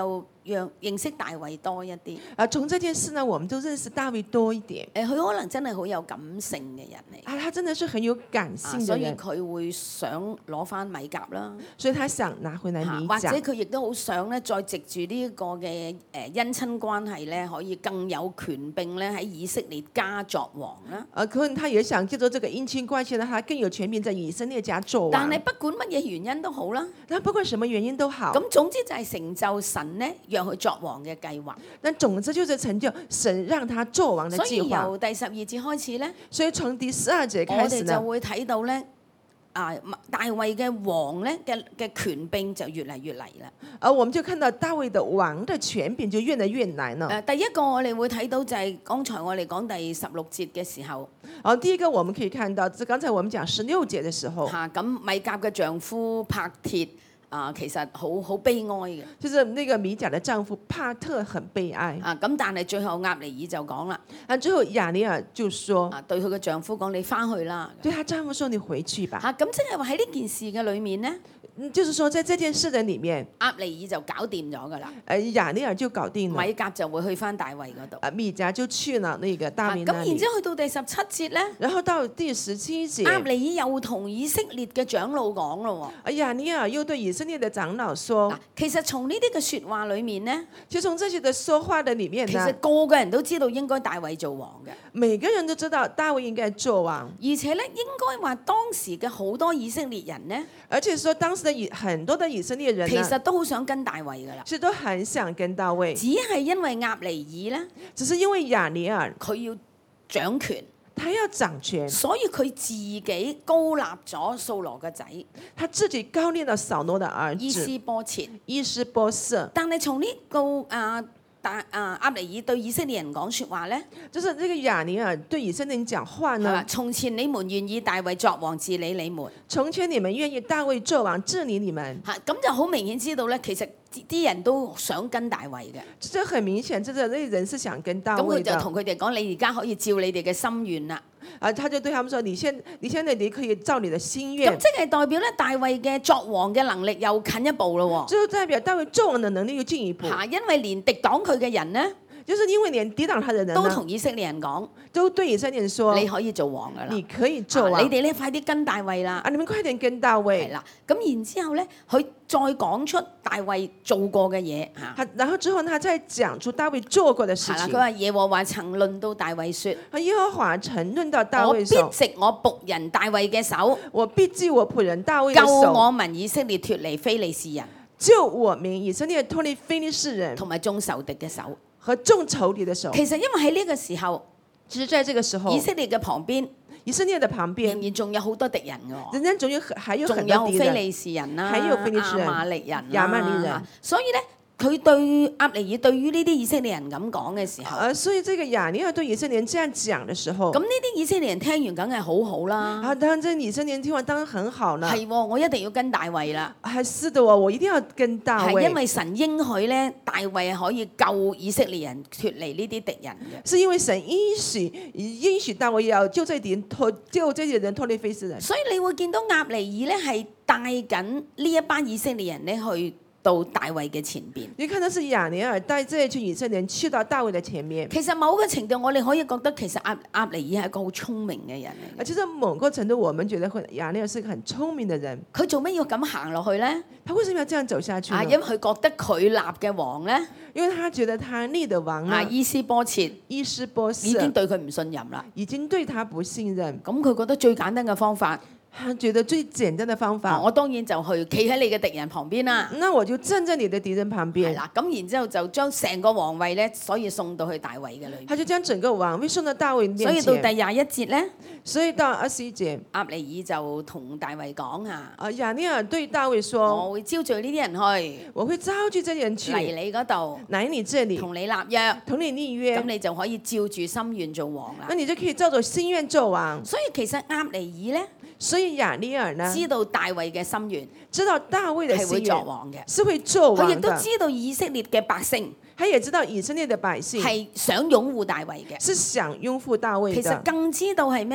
Speaker 1: 讓認識大衛多一啲。
Speaker 3: 從這件事呢，我們就認識大衛多一點。
Speaker 1: 佢可能真係好有感性嘅人嚟。
Speaker 3: 他真的是很有感性的
Speaker 1: 所以
Speaker 3: 人，
Speaker 1: 佢會想攞翻米甲啦。
Speaker 3: 所以他想拿回來米甲，
Speaker 1: 或者佢亦都好想咧，再藉住呢一個嘅姻親關係咧，可以更有權柄咧喺以色列家作王啦。
Speaker 3: 可能他也想借助這個姻親關係呢，他更有權柄在以色列家作王。
Speaker 1: 但係不管乜嘢原因都好啦，
Speaker 3: 但不管什麼原因都好，
Speaker 1: 咁總之就係成就神咧讓佢作王嘅計劃。
Speaker 3: 但總之就是成就神讓他作王的
Speaker 1: 所以
Speaker 3: 計劃。
Speaker 1: 由第12節開始咧，
Speaker 3: 所以從第12節
Speaker 1: 我
Speaker 3: 開始呢，
Speaker 1: 哋就會睇到咧。大衛嘅王咧嘅權柄就越嚟越嚟啦。
Speaker 3: 我們就看到大衛的王的權柄就越來越來了。
Speaker 1: 第一個我哋會睇到就係剛才我哋講第16節嘅時候。
Speaker 3: 第一個我們可以看到，剛才我們講16節嘅時候。
Speaker 1: 咁米甲嘅丈夫帕鐵其實好悲哀嘅。
Speaker 3: 就是那個米甲的丈夫帕特很悲哀。
Speaker 1: 咁但係最後押尼珥就講啦。
Speaker 3: 最後亞尼爾就說。
Speaker 1: 對佢嘅丈夫講：你翻去啦。
Speaker 3: 對他丈夫說：你回去吧。
Speaker 1: 咁即係話喺呢件事嘅裏面呢，
Speaker 3: 就是說在這件事的裡面，
Speaker 1: 押尼珥就搞掂咗㗎啦。
Speaker 3: 亞尼爾就搞定了。
Speaker 1: 米甲就會去翻大衛嗰度。
Speaker 3: 米甲就去了那個大衛那裡。
Speaker 1: 咁然之後去到第17節咧，
Speaker 3: 然後到第17節，
Speaker 1: 押尼珥又同以色列嘅長老講咯喎。
Speaker 3: 亞尼爾又對以色列的長老說：
Speaker 1: 其實從呢啲嘅説話裡面呢，
Speaker 3: 就從這些的說話的裡面呢，
Speaker 1: 其實個個人都知道應該大衛做王嘅。
Speaker 3: 每個人都知道大衛應該做王，
Speaker 1: 而且咧應該話當時嘅好多以色列人呢，
Speaker 3: 而且說當時的很多的以色列人
Speaker 1: 其實都好想跟大衛噶啦，
Speaker 3: 其實都很想跟大衛，
Speaker 1: 只係因為押尼珥咧，
Speaker 3: 只是因為亞尼爾
Speaker 1: 佢要掌權，
Speaker 3: 他要掌權，
Speaker 1: 所以佢自己高立咗掃羅嘅仔，
Speaker 3: 他自己高立了掃羅的兒子
Speaker 1: 伊施波設。
Speaker 3: 伊施波設。
Speaker 1: 但係從呢個押尼珥對以色列人講説話咧，
Speaker 3: 就是呢個亞尼爾對以色列人講話呢。
Speaker 1: 從前你們願意大衛作王治理你們，
Speaker 3: 從前你們願意大衛作王治理你們。
Speaker 1: 咁就好明顯知道咧，其實啲人都想跟大衛嘅。
Speaker 3: 這很明顯，這個人是想跟大衛的。
Speaker 1: 咁佢就同佢哋講：你而家可以照你哋嘅心願啦。
Speaker 3: 他就對他們說：你現在你可以照你的心願。
Speaker 1: 咁即係代表咧，大衛嘅作王嘅能力又近一步咯喎。
Speaker 3: 就代表大衛作王的能力又進一步。
Speaker 1: 因為連敵擋佢嘅人呢，
Speaker 3: 就是因為連抵擋他的人
Speaker 1: 都同以色列人講，
Speaker 3: 都對以色列人說：
Speaker 1: 你可以做王噶啦，
Speaker 3: 你可以做王。
Speaker 1: 你哋咧快啲跟大衛啦。
Speaker 3: 你們快點跟大衛。
Speaker 1: 係啦，咁然之後咧，佢再講出大衛做過嘅嘢嚇。
Speaker 3: 然後之後他再講出大衛做過的事情。
Speaker 1: 佢話耶和華曾論到大衛說：
Speaker 3: 耶和華曾論到大衛說：
Speaker 1: 我必藉我僕人大衛嘅手，
Speaker 3: 我必藉我僕人大衛的手，
Speaker 1: 救我民以色列脫離非利士人，
Speaker 3: 救我民以色列脫離非利士人，
Speaker 1: 同埋眾仇敵嘅手。
Speaker 3: 和眾仇敵的手。
Speaker 1: 其實因為喺呢個時候，
Speaker 3: 其實在這個時候，
Speaker 1: 以色列嘅旁邊，
Speaker 3: 以色列的旁邊
Speaker 1: 仍然仲有好多敵人嘅，
Speaker 3: 仍然仲有還有很
Speaker 1: 仲有
Speaker 3: 多敵人，
Speaker 1: 非利士人啦，
Speaker 3: 還有非利士人、
Speaker 1: 亞瑪力人、
Speaker 3: 亞瑪力人。
Speaker 1: 所以咧，佢對押尼珥對於呢啲以色列人咁講嘅時候，
Speaker 3: 所以這個亞尼爾對以色列人這樣講的時候，
Speaker 1: 咁呢啲以色列人聽完梗係好好啦。
Speaker 3: 當然，這以色列人聽完當然很好啦。
Speaker 1: 係，我一定要跟大衛啦。
Speaker 3: 是的，我一定要跟大衛。
Speaker 1: 係因為神應許咧，大衛係可以救以色列人脫離呢啲敵人嘅。
Speaker 3: 是因為神應許大衛要救這些人脫離非利士人。
Speaker 1: 所以你會見到押尼珥咧係帶緊呢一班以色列人咧去到大衛嘅前邊。
Speaker 3: 你看到是亞尼爾帶這群以色列人去到大衛的前面。
Speaker 1: 其實某個程度我哋可以覺得其實押尼珥係一個好聰明嘅人嚟。
Speaker 3: 其實某個程度我們覺得亞尼爾是個很聰明的人。
Speaker 1: 佢做咩要咁行落去咧？
Speaker 3: 他為什麼要這樣走下去呢？
Speaker 1: 因為佢覺得佢立嘅王咧，
Speaker 3: 因為他覺得他立的王啊，
Speaker 1: 伊施波設
Speaker 3: 伊施波設
Speaker 1: 已經對佢唔信任啦，
Speaker 3: 已經對他不信任。
Speaker 1: 咁佢覺得最簡單嘅方法，
Speaker 3: 他覺得最簡單的方法，
Speaker 1: 我當然就去企喺你嘅敵人旁邊啦。
Speaker 3: 那我就站在你的敵人旁邊。
Speaker 1: 係啦，咁然之後就將成個皇位咧，所以送到去大衛嘅裏面。
Speaker 3: 他就將整個王位送到大衛面前。
Speaker 1: 所以到第21節咧，
Speaker 3: 所以到21節，
Speaker 1: 押尼珥就同大衛講啊，
Speaker 3: 亞尼爾對大衛說：
Speaker 1: 我會招聚呢啲人去，
Speaker 3: 我會召集這些人去
Speaker 1: 嚟你嗰度，
Speaker 3: 來你這裡，
Speaker 1: 同你立約，
Speaker 3: 同你立約，
Speaker 1: 咁你就可以照住心願做王啦。
Speaker 3: 那你就可以照着心願做王。
Speaker 1: 所以其實押尼珥咧，
Speaker 3: 所以亞尼爾呢，
Speaker 1: 知道大衛嘅心願，
Speaker 3: 知道大衛的
Speaker 1: 係會
Speaker 3: 心願
Speaker 1: 作王嘅，
Speaker 3: 是會做王的。
Speaker 1: 佢亦都知道以色列嘅百姓，
Speaker 3: 他也知道以色列的百姓
Speaker 1: 係想擁護大衛嘅。
Speaker 3: 是想擁護大衛的。
Speaker 1: 其實更知道係咩呢？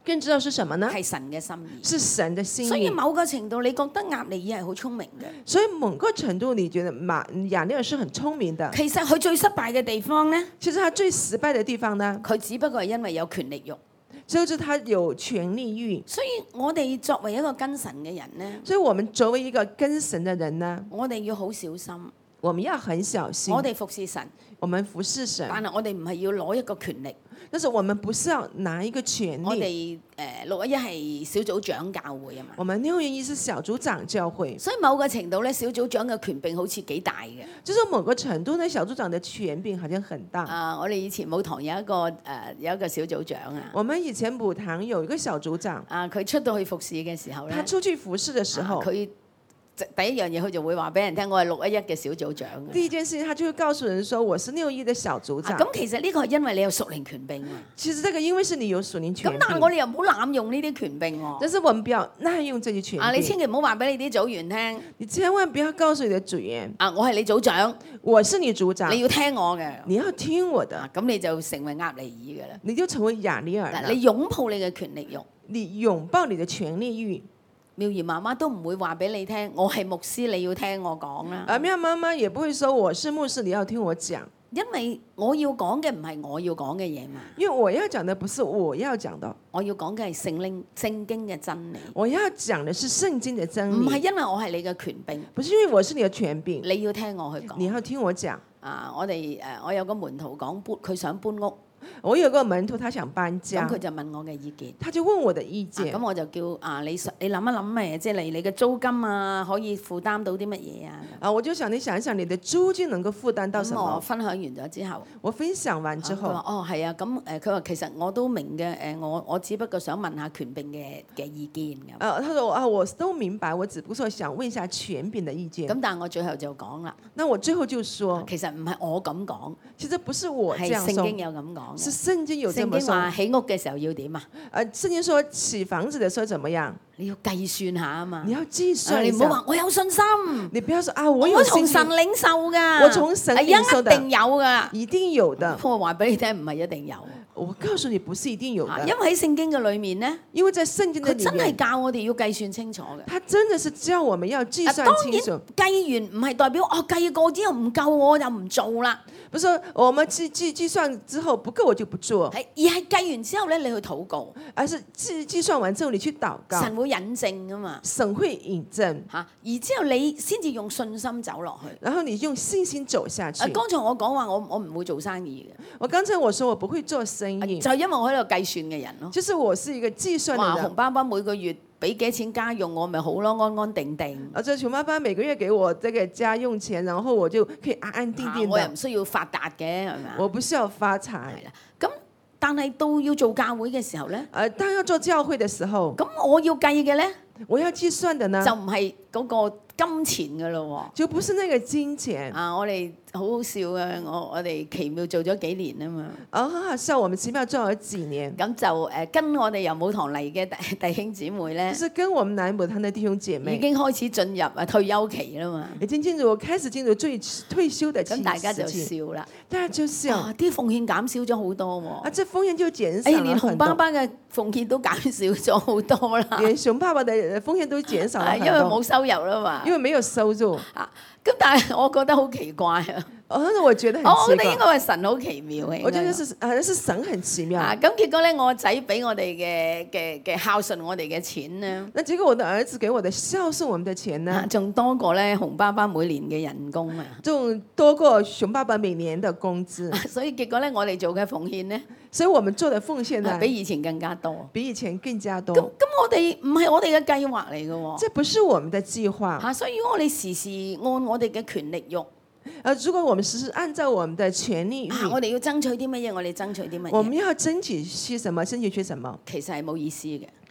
Speaker 3: 更知道是什麼呢？
Speaker 1: 係神嘅心意。
Speaker 3: 是神的心
Speaker 1: 所以
Speaker 3: 意。
Speaker 1: 某個程度，你覺得押尼爾係好聰明嘅，
Speaker 3: 所以某個程度，你覺得亞尼爾是很聰明的。
Speaker 1: 其實佢最失敗嘅地方呢，
Speaker 3: 其實他最失敗的地方呢，
Speaker 1: 佢只不過係因為有權力慾。
Speaker 3: 就是他有權力慾。
Speaker 1: 所以我哋作為一個跟神嘅人呢，
Speaker 3: 所以我們作為一個跟神的人呢，
Speaker 1: 我哋要好小心。
Speaker 3: 我們要很小心。
Speaker 1: 我哋服侍神，
Speaker 3: 我們服侍神，
Speaker 1: 但係我哋唔係要攞一個權力。
Speaker 3: 但是我們不是要拿一個權
Speaker 1: 我
Speaker 3: 力。
Speaker 1: 哋611係小組長教會啊嘛，
Speaker 3: 我們611是小組長教會，
Speaker 1: 所以某個程度咧，小組長嘅權柄好似幾大嘅。
Speaker 3: 就是某個程度呢，小組長的權柄好像很大。
Speaker 1: 我哋以前舞堂有一個小組長啊，
Speaker 3: 我們以前母堂有一個小組長，
Speaker 1: 佢出到去服侍嘅時候咧，
Speaker 3: 他出去服侍的時候，
Speaker 1: 佢第一樣嘢佢就會話俾人聽，我係611嘅小組長嘅。
Speaker 3: 第一件事情，他就會告訴人說：我是611的小組長。
Speaker 1: 咁其實呢個係因為你有屬靈權柄啊。
Speaker 3: 其實這個因為是你有屬靈權柄，
Speaker 1: 咁但係我哋又唔好濫用呢啲權柄喎。
Speaker 3: 但是我們不要濫用這些權柄。
Speaker 1: 你千祈唔好話俾你啲組員聽。
Speaker 3: 你千萬不要告訴你的組員。
Speaker 1: 我係你組長，
Speaker 3: 我是你組長，
Speaker 1: 你要聽我嘅。
Speaker 3: 你要聽我的。
Speaker 1: 咁你就成為押尼爾嘅啦。
Speaker 3: 你就成為亞尼爾啦。
Speaker 1: 你擁抱你嘅權力慾。
Speaker 3: 你擁抱你的權力慾。
Speaker 1: 妙兒媽媽都唔會話俾你聽，我係牧師，你要聽我講啦。
Speaker 3: 妙媽媽也不會說我是牧師，你要聽我講。
Speaker 1: 因為我要講嘅唔係我要講嘅嘢嘛。
Speaker 3: 因為我要講的不是我要講的，
Speaker 1: 我要講嘅係聖經嘅真理。
Speaker 3: 我要講的是聖經的真理。
Speaker 1: 唔係因為我係你嘅權柄，
Speaker 3: 不是因為我是你的權柄，
Speaker 1: 你要聽我去講。
Speaker 3: 你要聽我講。
Speaker 1: 我有個門徒講佢想搬屋。
Speaker 3: 我有個門徒，他想搬家，
Speaker 1: 咁佢就問我嘅意見，
Speaker 3: 他就問我的意見。
Speaker 1: 咁我就叫你諗一諗咩，即係例如你嘅租金啊，可以負擔到啲乜嘢啊？
Speaker 3: 我就想你想一想，你的租金能夠負擔到什麼？
Speaker 1: 我分享完咗之後，
Speaker 3: 我分享完之後，
Speaker 1: 佢話係啊，咁佢話其實我都明嘅，我只不過想問下權柄嘅意見咁。
Speaker 3: 他說我都明白，我只不過想問一下權柄的意見。
Speaker 1: 咁但係我最後就講啦，
Speaker 3: 那我最後就說，
Speaker 1: 其實唔係我咁講，
Speaker 3: 其實不是我這樣說，
Speaker 1: 係聖經有咁講。
Speaker 3: 是聖經有這麼說。
Speaker 1: 聖經話起屋嘅時候要點啊？
Speaker 3: 聖經說起房子的時候怎麼樣？
Speaker 1: 你要計算下啊嘛。
Speaker 3: 你要計算一下。
Speaker 1: 你唔好話我有信心。
Speaker 3: 你不要說我有信心。
Speaker 1: 我從神領受噶。
Speaker 3: 我從神領受的。
Speaker 1: 一定有噶。
Speaker 3: 一定有的。
Speaker 1: 我話俾你聽，唔係一定有。
Speaker 3: 我告訴你，不是一定有的。
Speaker 1: 因為喺聖經嘅裏面呢，
Speaker 3: 因為在聖經的裏面，
Speaker 1: 佢真係教我哋要計算清楚嘅。
Speaker 3: 他真的是教我們要計算清楚。
Speaker 1: 當然計完唔係代表計過之後唔夠我就唔做啦。
Speaker 3: 不是說我們計算之後不夠我就不做，
Speaker 1: 而係計完之後咧，你去禱告，
Speaker 3: 而是計算完之後你去禱告，
Speaker 1: 神會引證噶嘛，
Speaker 3: 神會引證
Speaker 1: 嚇，而之後你先至用信心走落去，
Speaker 3: 然後你用信心走下去。
Speaker 1: 剛才我講話我唔會做生意嘅，
Speaker 3: 我剛才我說我不會做生意，
Speaker 1: 就因為我喺度計算嘅人咯，
Speaker 3: 就是我是一個計算嘅人。
Speaker 1: 哇，洪爸爸每個月俾幾錢家用我咪好咯，安安定定。
Speaker 3: 這熊爸爸每個月給我這個家用錢，然後我就可以安安定定的。
Speaker 1: 我又唔需要發達嘅，係咪啊？
Speaker 3: 我不需要發財。
Speaker 1: 係啦，咁但係到要做教會嘅時候咧，
Speaker 3: 當要做教會嘅時候，
Speaker 1: 咁我要計嘅咧，
Speaker 3: 我要計算的呢，
Speaker 1: 就唔係嗰個金錢嘅咯喎，
Speaker 3: 就不是那個金錢。
Speaker 1: 我哋好好笑啊！我哋奇妙做咗幾年啊嘛。
Speaker 3: 很好笑，我們奇妙做咗幾年。
Speaker 1: 咁就跟我哋由母堂嚟嘅弟兄姊妹咧，
Speaker 3: 就是跟我們南母堂的弟兄姐妹，
Speaker 1: 已經開始進入退休期啦嘛。
Speaker 3: 已經開始進入退休的期。
Speaker 1: 咁大家就笑啦，
Speaker 3: 大家就笑。
Speaker 1: 啲奉獻減少咗好多喎。
Speaker 3: 這奉獻就減少了很多。
Speaker 1: 連熊爸爸嘅奉獻都減少咗好多啦。
Speaker 3: 連熊爸爸的奉獻都減少了很多。
Speaker 1: 因為冇收入啦嘛。
Speaker 3: 因為沒有收入。
Speaker 1: 咁但係我覺得好奇怪啊！
Speaker 3: 我覺得很奇怪。
Speaker 1: 我覺得應該係神好奇妙嘅。
Speaker 3: 我覺得是神很奇妙。
Speaker 1: 咁結果咧，我仔俾我哋嘅孝順我哋嘅錢咧，
Speaker 3: 那結果我的兒子給我的孝順我們的錢呢，
Speaker 1: 仲多過咧熊爸爸每年嘅人工啊！
Speaker 3: 仲多過熊爸爸每年的工資。
Speaker 1: 所以結果咧，我哋做嘅奉獻咧，
Speaker 3: 所以我們做的奉獻呢，
Speaker 1: 比以前更加多。
Speaker 3: 比以前更加多。
Speaker 1: 咁我哋唔係我哋嘅計劃嚟嘅喎。
Speaker 3: 這不是我們的計劃。
Speaker 1: 所以如果我哋時時按我哋嘅權力慾。
Speaker 3: 如果我們時時按照我們的權力慾，
Speaker 1: 我哋要爭取啲乜嘢？我哋爭取啲乜嘢？
Speaker 3: 我們要爭取些什麼？爭取些什麼？
Speaker 1: 其實係冇意思嘅。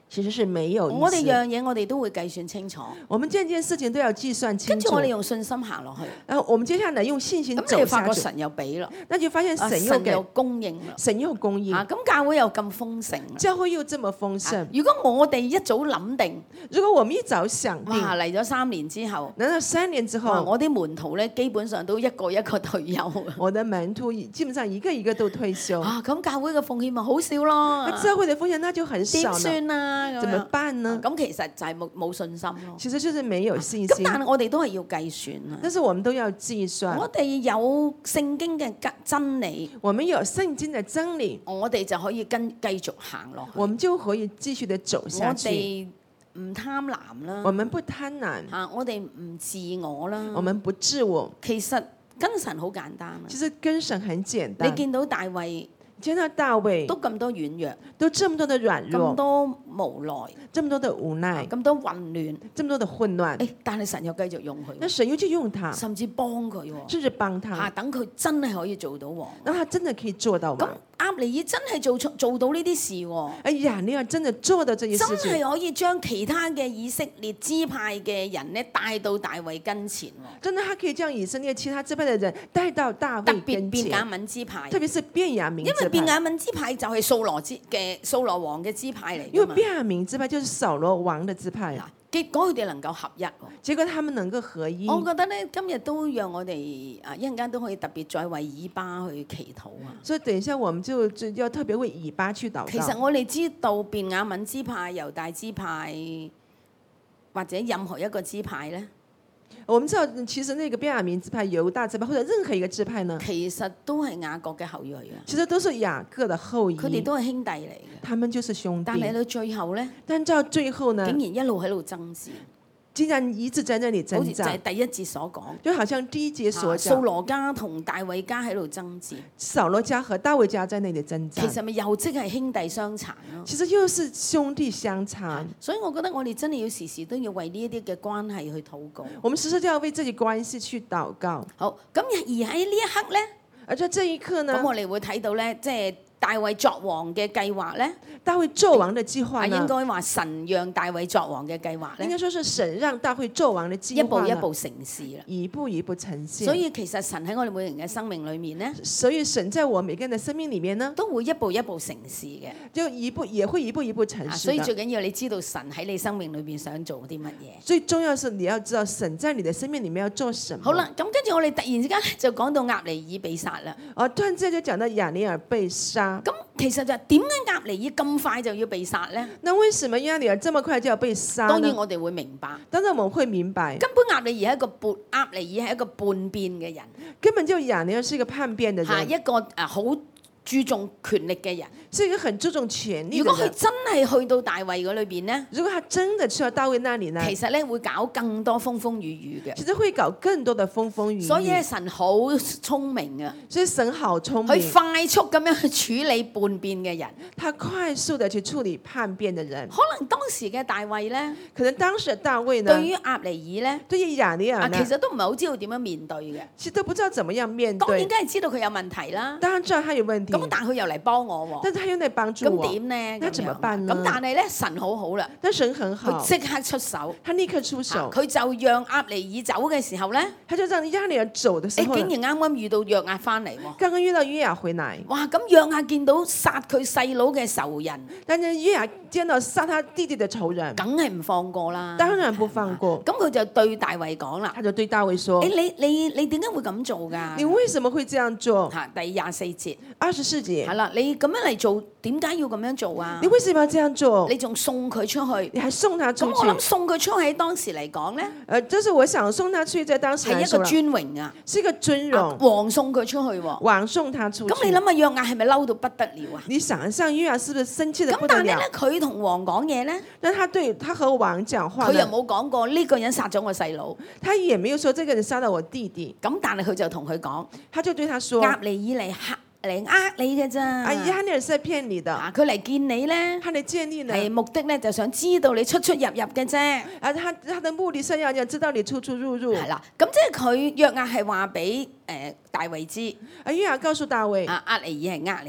Speaker 3: 其實是沒有意思。
Speaker 1: 我哋樣嘢我哋都會計算清楚，
Speaker 3: 我們件件事情都要計算清楚。
Speaker 1: 跟住我哋用信心行落去。
Speaker 3: 然後我們接下來用信心
Speaker 1: 咁你發
Speaker 3: 走下去。
Speaker 1: 覺神又俾啦，
Speaker 3: 那就發現神又給
Speaker 1: 神又，供應啦。
Speaker 3: 神又供應。
Speaker 1: 咁教會又咁豐盛啦。
Speaker 3: 教會又這麼豐盛。
Speaker 1: 如果我哋一早諗定，
Speaker 3: 如果我們一早想定，
Speaker 1: 哇嚟咗3年之後，
Speaker 3: 難道3年之後，
Speaker 1: 我啲門徒咧基本上都一個一個退休啊。
Speaker 3: 我的門徒基本上一個一個都退休。
Speaker 1: 咁教會嘅奉獻咪好少咯。
Speaker 3: 教會嘅奉獻那就很少
Speaker 1: 點
Speaker 3: 了。
Speaker 1: 算啊？
Speaker 3: 怎麼辦呢？
Speaker 1: 咁其實就係冇信心咯。
Speaker 3: 其實就是沒有信心。
Speaker 1: 咁但係我哋都係要計算啊。
Speaker 3: 但是我們都要計算。
Speaker 1: 我哋有聖經嘅真理，
Speaker 3: 我們有聖經嘅真理，
Speaker 1: 我哋就可以繼續行落去。
Speaker 3: 我們就可以繼續的走下去。
Speaker 1: 我哋唔貪婪啦。
Speaker 3: 我們不貪婪。
Speaker 1: 我哋唔自我啦。
Speaker 3: 我們不自我。
Speaker 1: 其實跟神好簡單啊。
Speaker 3: 其實跟神很簡單。
Speaker 1: 你見到大衛。
Speaker 3: 見到大衛
Speaker 1: 都咁多軟弱，
Speaker 3: 都這麼多的軟弱，
Speaker 1: 咁多無奈，
Speaker 3: 這麼多的無奈，
Speaker 1: 咁多混亂，
Speaker 3: 這麼多的混亂。
Speaker 1: 但係神又繼續用佢，
Speaker 3: 那神又去用他，
Speaker 1: 甚至幫佢，
Speaker 3: 甚至幫他，
Speaker 1: 等佢真係可以做到王，
Speaker 3: 讓他真的可以做到王。
Speaker 1: 押尼珥真係做到呢啲事喎。
Speaker 3: 亞尼爾真的做到這些事情，
Speaker 1: 真係可以將其他嘅以色列支派嘅人咧帶到大衛跟前喎。
Speaker 3: 真的，他可以將以色列其他支派嘅人帶到大衛跟前。
Speaker 1: 特別便雅憫支派，
Speaker 3: 特別是便雅憫支派，
Speaker 1: 因為便雅憫支派就係掃羅王嘅支派嚟。
Speaker 3: 因為便雅憫支派就是掃羅王嘅支派。
Speaker 1: 結果佢哋能夠合一，
Speaker 3: 結果他們能夠合一。
Speaker 1: 我覺得咧，今日都讓我哋一陣間都可以特別再為以巴去祈禱啊。
Speaker 3: 所以等一下我們就要特別為以巴去禱告。
Speaker 1: 其實我哋知道便雅憫支派、猶大支派或者任何一個支派咧，
Speaker 3: 我們知道其實那個便雅憫支派、猶大支派或者任何一個支派呢，
Speaker 1: 其實都係雅各嘅後裔啊。
Speaker 3: 其實都是雅各的後裔，
Speaker 1: 佢哋都係兄弟嚟嘅。
Speaker 3: 他們就是兄弟。
Speaker 1: 但係到最後咧，
Speaker 3: 但到最後呢，
Speaker 1: 竟然一路喺度爭戰，
Speaker 3: 竟然一直在那裡爭戰，
Speaker 1: 好似就係第一節所講，
Speaker 3: 就好像第一節所講，
Speaker 1: 掃羅家同大衛家喺度爭戰，
Speaker 3: 掃羅家和大衛家在那裡爭戰，
Speaker 1: 其實咪又即係兄弟相殘咯。
Speaker 3: 其實又是兄弟相殘，
Speaker 1: 所以我覺得我哋真係要時時都要為呢一啲嘅關係去禱告。
Speaker 3: 我們時時就要為自己關係去禱告。
Speaker 1: 好，咁而喺呢一刻咧，
Speaker 3: 而在這一刻呢，
Speaker 1: 咁我哋會睇到咧，即係大衛作王嘅計劃咧，
Speaker 3: 大衛作王嘅計劃呢，
Speaker 1: 應該話神讓大衛作王嘅計劃咧，
Speaker 3: 應該說是神讓大衛作王嘅計劃，
Speaker 1: 一步一步成事啦，
Speaker 3: 一步一步呈現。
Speaker 1: 所以其實神喺我哋每人嘅生命裏面咧，
Speaker 3: 所以神在我每個人嘅生命裡面呢，
Speaker 1: 都會一步一步成事嘅，
Speaker 3: 就也會一步一步成事。
Speaker 1: 所以最緊要你知道神喺你生命裏邊想做啲乜嘢。
Speaker 3: 最重要是你要知道神在你的生命裡面要做什麼。
Speaker 1: 好啦，咁跟住我哋突然之間就講到押尼珥被殺啦。
Speaker 3: 突然之間就講到亞尼爾被殺。
Speaker 1: 咁其實就係點解押尼珥咁快就要被殺咧？
Speaker 3: 那為什麼亞尼爾這麼快就要被殺呢？
Speaker 1: 當然我哋會明白。
Speaker 3: 當然我們會明白。
Speaker 1: 根本押尼珥係一個叛變嘅人。
Speaker 3: 根本就亞尼爾是一個叛變嘅人。
Speaker 1: 係一個好注重權力嘅人，
Speaker 3: 是一個很注重權力。
Speaker 1: 如果佢真係去到大衛嗰裏邊呢，
Speaker 3: 如果他真的去到大衛那裡呢，
Speaker 1: 其實咧會搞更多風風雨雨嘅。
Speaker 3: 其實會搞更多的風風雨雨。
Speaker 1: 所以神好聰明啊！
Speaker 3: 所以神好聰明，
Speaker 1: 佢快速咁樣去處理叛變嘅人。
Speaker 3: 他快速地去處理叛變嘅人。
Speaker 1: 可能當時嘅大衛呢，
Speaker 3: 可能當時嘅大衛呢，
Speaker 1: 對於押尼珥呢，
Speaker 3: 對於亞尼爾呢，
Speaker 1: 其實都唔係好知道點樣面對嘅。
Speaker 3: 其實都不知道怎麼樣面對。
Speaker 1: 當然梗係知道佢有問題啦。
Speaker 3: 當然知道他有問題。
Speaker 1: 咁但係佢又嚟幫我喎。
Speaker 3: 但係他又嚟幫助我。
Speaker 1: 咁點呢？
Speaker 3: 那怎麼辦呢？
Speaker 1: 咁但係咧，神好好啦。
Speaker 3: 但神很好，
Speaker 1: 佢即刻出手。
Speaker 3: 他立刻出手。
Speaker 1: 佢就讓押尼珥走嘅時候咧，
Speaker 3: 他就讓亞尼爾走嘅時候，
Speaker 1: 竟然啱啱遇到約押翻嚟喎。
Speaker 3: 剛剛遇到約押回來。
Speaker 1: 哇！咁約押見到殺佢細佬嘅仇人，
Speaker 3: 但係約押見到殺他弟弟嘅仇人，
Speaker 1: 梗係唔放過啦。
Speaker 3: 當然不放過。
Speaker 1: 咁佢就對大衛講啦，
Speaker 3: 他就對大衛說：
Speaker 1: 你點解會咁做㗎？
Speaker 3: 你為什麼會這樣做？
Speaker 1: 第24節。
Speaker 3: 24節。
Speaker 1: 係啦，你咁樣嚟做，點解要咁樣做啊？
Speaker 3: 你為什麼要這樣做？
Speaker 1: 你仲送佢出去？
Speaker 3: 你還送他出去？
Speaker 1: 咁我諗送佢出去喺當時嚟講咧，
Speaker 3: 就是我想送他出去，在當時
Speaker 1: 係一個尊榮啊，
Speaker 3: 是一個尊榮。
Speaker 1: 王送佢出去喎，
Speaker 3: 王送他出去。
Speaker 1: 咁你諗下約押係咪嬲到不得了啊？
Speaker 3: 你想象約押是不是生氣得不得了？
Speaker 1: 咁但係咧，佢同王講嘢咧，
Speaker 3: 但他和王講話，
Speaker 1: 佢又冇講過呢個人殺咗我細佬，
Speaker 3: 他也沒有說這個人殺了我弟弟。
Speaker 1: 咁但係佢就同佢講，
Speaker 3: 他就對他說：
Speaker 1: 押尼珥嚟呃你嘅咋？
Speaker 3: 押尼珥是騙你的。
Speaker 1: 佢嚟見你咧，
Speaker 3: 他嚟見你呢，
Speaker 1: 係目的咧就想知道你出出入入嘅啫。
Speaker 3: 他的目的是要知道你出出入入。
Speaker 1: 係啦，咁即係佢約押係話俾大衛知，
Speaker 3: 約押告訴大衛，
Speaker 1: 押尼珥係呃你嘅。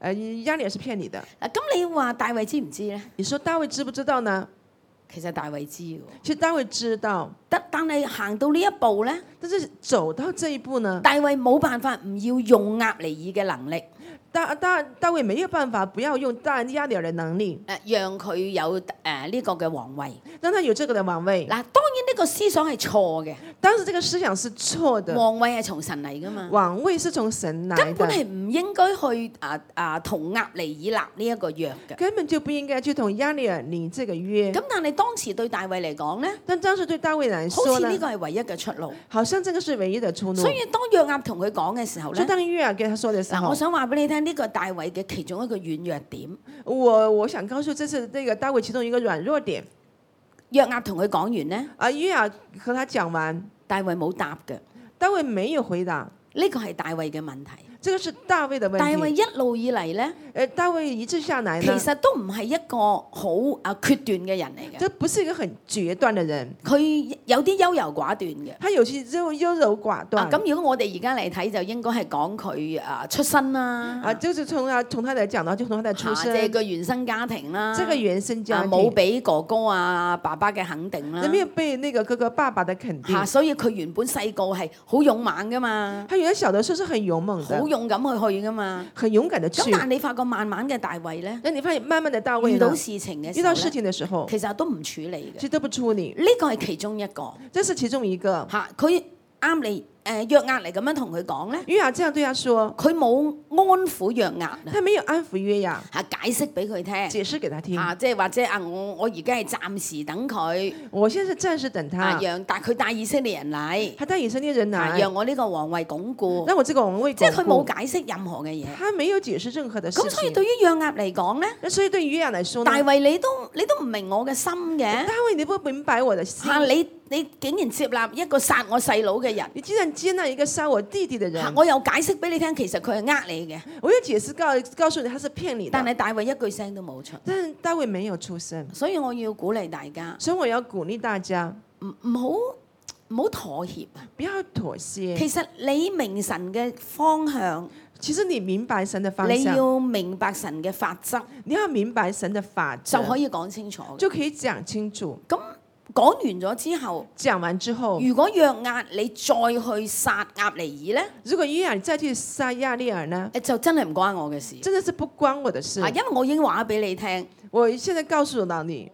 Speaker 3: 亞利爾是騙你的。
Speaker 1: 嗱，咁你話大衛知唔知咧？
Speaker 3: 你說大衛知不知道呢？
Speaker 1: 其實大衛知嘅，
Speaker 3: 其實大衛知道，
Speaker 1: 但係行到呢一步咧，
Speaker 3: 但是走到這一步呢，
Speaker 1: 大衛冇辦法唔要用押尼爾嘅能力，
Speaker 3: 大衛沒有辦法不要用大亞利爾的能力，
Speaker 1: 讓佢有呢個嘅皇位。
Speaker 3: 讓他有這個的王位。
Speaker 1: 嗱，當然呢個思想係錯嘅，
Speaker 3: 當時這個思想是錯的，
Speaker 1: 皇位係從神嚟噶嘛，
Speaker 3: 王位是從神來
Speaker 1: 根本
Speaker 3: 的，
Speaker 1: 係唔應該去同押尼爾立呢一個約嘅。
Speaker 3: 根本就不應該去同亞利爾立這個約。
Speaker 1: 咁但係當時對大衛嚟講咧，
Speaker 3: 但當時對大衛來
Speaker 1: 好
Speaker 3: 說呢，
Speaker 1: 似呢個係唯一嘅出路。
Speaker 3: 好像這個是唯一的出路。
Speaker 1: 所以當約押同佢講嘅時候咧，
Speaker 3: 所以當約押跟他說的時
Speaker 1: 嗱，
Speaker 3: 候
Speaker 1: 我，想話俾你聽，呢個大衛嘅其中一個軟弱點。
Speaker 3: 我想告訴，這是這個大衛其中一個軟弱點。
Speaker 1: 約押同佢講完呢，
Speaker 3: 約押和他講完，
Speaker 1: 大衛冇答嘅，
Speaker 3: 大衛沒有回答，
Speaker 1: 呢個係大衛嘅問題。
Speaker 3: 這個是大衛的問題。
Speaker 1: 大衛一路以嚟咧，
Speaker 3: 大衛一直下來
Speaker 1: 其
Speaker 3: 呢，
Speaker 1: 實都唔係一個好決斷嘅人嚟嘅，
Speaker 3: 這不是一個很決斷的人，
Speaker 1: 佢有啲優柔寡斷嘅。
Speaker 3: 他有些就優柔寡斷。
Speaker 1: 咁如果我哋而家嚟睇，就應該係講佢出身啦，
Speaker 3: 就是從他嚟講呢，就從他的出身，
Speaker 1: 即係個原生家庭啦，
Speaker 3: 這個原生家庭
Speaker 1: 冇俾哥哥爸爸嘅肯定啦，
Speaker 3: 沒有被那個哥哥爸爸的肯定，
Speaker 1: 所以佢原本細個係好勇猛噶嘛，
Speaker 3: 他原來小的時候是很勇猛的，
Speaker 1: 好勇敢去噶嘛。
Speaker 3: 很勇敢的去。
Speaker 1: 咁但係你發覺慢慢嘅大衛咧，
Speaker 3: 那你發現慢慢的大衛
Speaker 1: 遇到事情嘅時候，
Speaker 3: 遇到事情的時候，
Speaker 1: 其實都唔處理嘅，
Speaker 3: 其實都不處理。
Speaker 1: 呢個係其中一個，
Speaker 3: 這是其中一個。
Speaker 1: 佢啱你約押嚟咁樣同佢講咧，
Speaker 3: 約押這樣對他說，
Speaker 1: 佢冇安撫約押，
Speaker 3: 他沒有安撫約押，
Speaker 1: 解釋俾佢聽，
Speaker 3: 解釋給他聽，
Speaker 1: 即係或者我而家係暫時等佢，
Speaker 3: 我現在是暫時等他，
Speaker 1: 讓佢帶以色列人嚟，
Speaker 3: 他帶以色列人來，
Speaker 1: 讓我呢個皇位鞏固，
Speaker 3: 讓我這個皇位鞏固，
Speaker 1: 即係佢冇解釋任何嘅嘢，
Speaker 3: 他沒有解釋任何的事情。
Speaker 1: 咁所以對於約押嚟講咧，
Speaker 3: 所以對於約押來說呢，
Speaker 1: 大衛你都唔明我嘅心嘅，
Speaker 3: 大衛你不明白我的心，
Speaker 1: 你竟然接納一個殺我細佬嘅人，
Speaker 3: 你竟然接納一個殺我弟弟的人，
Speaker 1: 我又解釋俾你聽，其實佢係呃你嘅，
Speaker 3: 我又解釋告訴你他是騙你的，
Speaker 1: 但係大衛一句聲都冇出，
Speaker 3: 但是大衛沒有出聲，
Speaker 1: 所以我要鼓勵大家，
Speaker 3: 所以我要鼓勵大家
Speaker 1: 唔好妥協啊，
Speaker 3: 不要妥協。
Speaker 1: 其實你明神嘅方向，
Speaker 3: 其實你明白神的方向，
Speaker 1: 你要明白神嘅法則，
Speaker 3: 你要明白神的法則，
Speaker 1: 就可以講清楚，
Speaker 3: 就可以講清楚。
Speaker 1: 咁講完咗之後，
Speaker 3: 講完之後，
Speaker 1: 如果約押你再去殺押尼爾咧，
Speaker 3: 如果約押你再去殺亞利爾呢，
Speaker 1: 就真係唔關我嘅事，
Speaker 3: 真的是不關我的事。
Speaker 1: 因為我已經話俾你聽，
Speaker 3: 我現在告訴到你，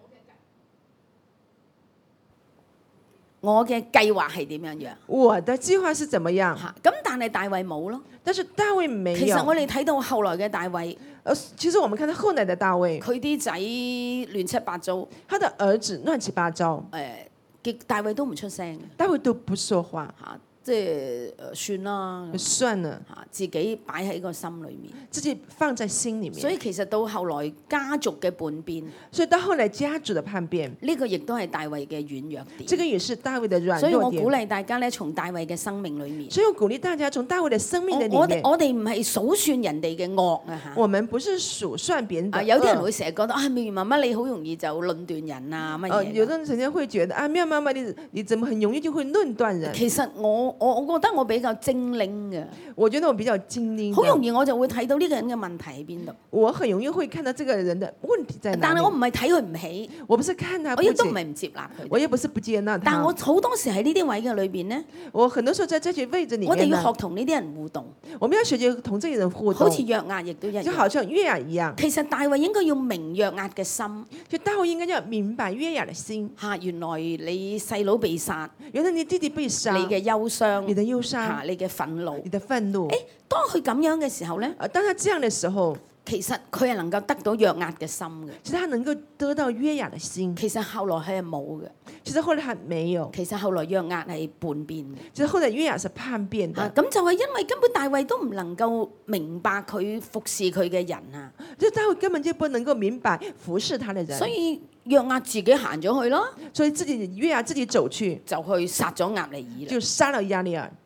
Speaker 1: 我嘅計劃係點樣樣，
Speaker 3: 我的計劃是怎麼樣。
Speaker 1: 咁但係大衛冇咯，
Speaker 3: 但是大衛沒有。
Speaker 1: 其實我哋睇到後來嘅大衛，
Speaker 3: 其實我們看到後來的大衛，
Speaker 1: 佢啲仔亂七八糟，
Speaker 3: 他的兒子亂七八糟，
Speaker 1: 大衛都唔出聲嘅，
Speaker 3: 大衛都不說話，
Speaker 1: 即係算啦，
Speaker 3: 算了，
Speaker 1: 自己擺喺個心裏面，
Speaker 3: 自己放在心裡面。
Speaker 1: 所以其實到後來家族嘅叛變，
Speaker 3: 所以到後來家族的叛變，
Speaker 1: 呢個亦都係大衛嘅軟弱點。
Speaker 3: 這個也是大衛的軟弱點。
Speaker 1: 所以我鼓勵大家咧，從大衛嘅生命裏面，
Speaker 3: 所以我鼓勵大家從大衛的生命的裡面，
Speaker 1: 我哋唔係數算人哋嘅惡啊嚇。
Speaker 3: 我們不是數算別人的惡。
Speaker 1: 有啲人會成日覺得妙媽媽你好容易就論斷人啊乜嘢。
Speaker 3: 有的人曾經會覺得妙媽媽你怎麼很容易就會論斷人？
Speaker 1: 其實我覺得我比較精靈嘅。
Speaker 3: 我覺得我比較精靈。
Speaker 1: 好容易我就會睇到呢個人嘅問題喺邊度。
Speaker 3: 我很容易會看到這個人的問題在哪裡。
Speaker 1: 但係我唔係睇佢唔起，
Speaker 3: 我不是看他不起，
Speaker 1: 我亦都唔係唔接納佢。
Speaker 3: 我也不是不接納他。
Speaker 1: 但我好多時喺呢啲位嘅裏邊呢，
Speaker 3: 我很多時候在這些位置裡面，
Speaker 1: 我哋要學同呢啲人互動。
Speaker 3: 我們要學習同這些人互動，
Speaker 1: 好似約押亦都一樣，
Speaker 3: 就好像約押一樣。
Speaker 1: 其實大衛應該要明約押嘅心，
Speaker 3: 就大衛應該要明白約押的心。
Speaker 1: 原來你細佬被殺，
Speaker 3: 原來你弟弟被殺，
Speaker 1: 你嘅憂傷，
Speaker 3: 你的憂傷，
Speaker 1: 你嘅憤怒，
Speaker 3: 你的憤怒。
Speaker 1: 當佢咁樣嘅時候咧，
Speaker 3: 當他這樣的時候，
Speaker 1: 其實佢係能夠得到約押嘅心嘅。
Speaker 3: 其實他能夠得到約押的心。
Speaker 1: 其實後來佢係冇嘅。
Speaker 3: 其實後來他沒有。
Speaker 1: 其實後來約押係叛變嘅。
Speaker 3: 其實後來約押是叛變的。
Speaker 1: 咁就係因為根本大衛都唔能夠明白佢服侍佢嘅人啊。
Speaker 3: 就大衛根本就不能夠明白服侍他的人。
Speaker 1: 所以約押自己行咗去咯。
Speaker 3: 所以約押自己走去，
Speaker 1: 就去殺咗押尼爾。
Speaker 3: 就殺了亞利爾。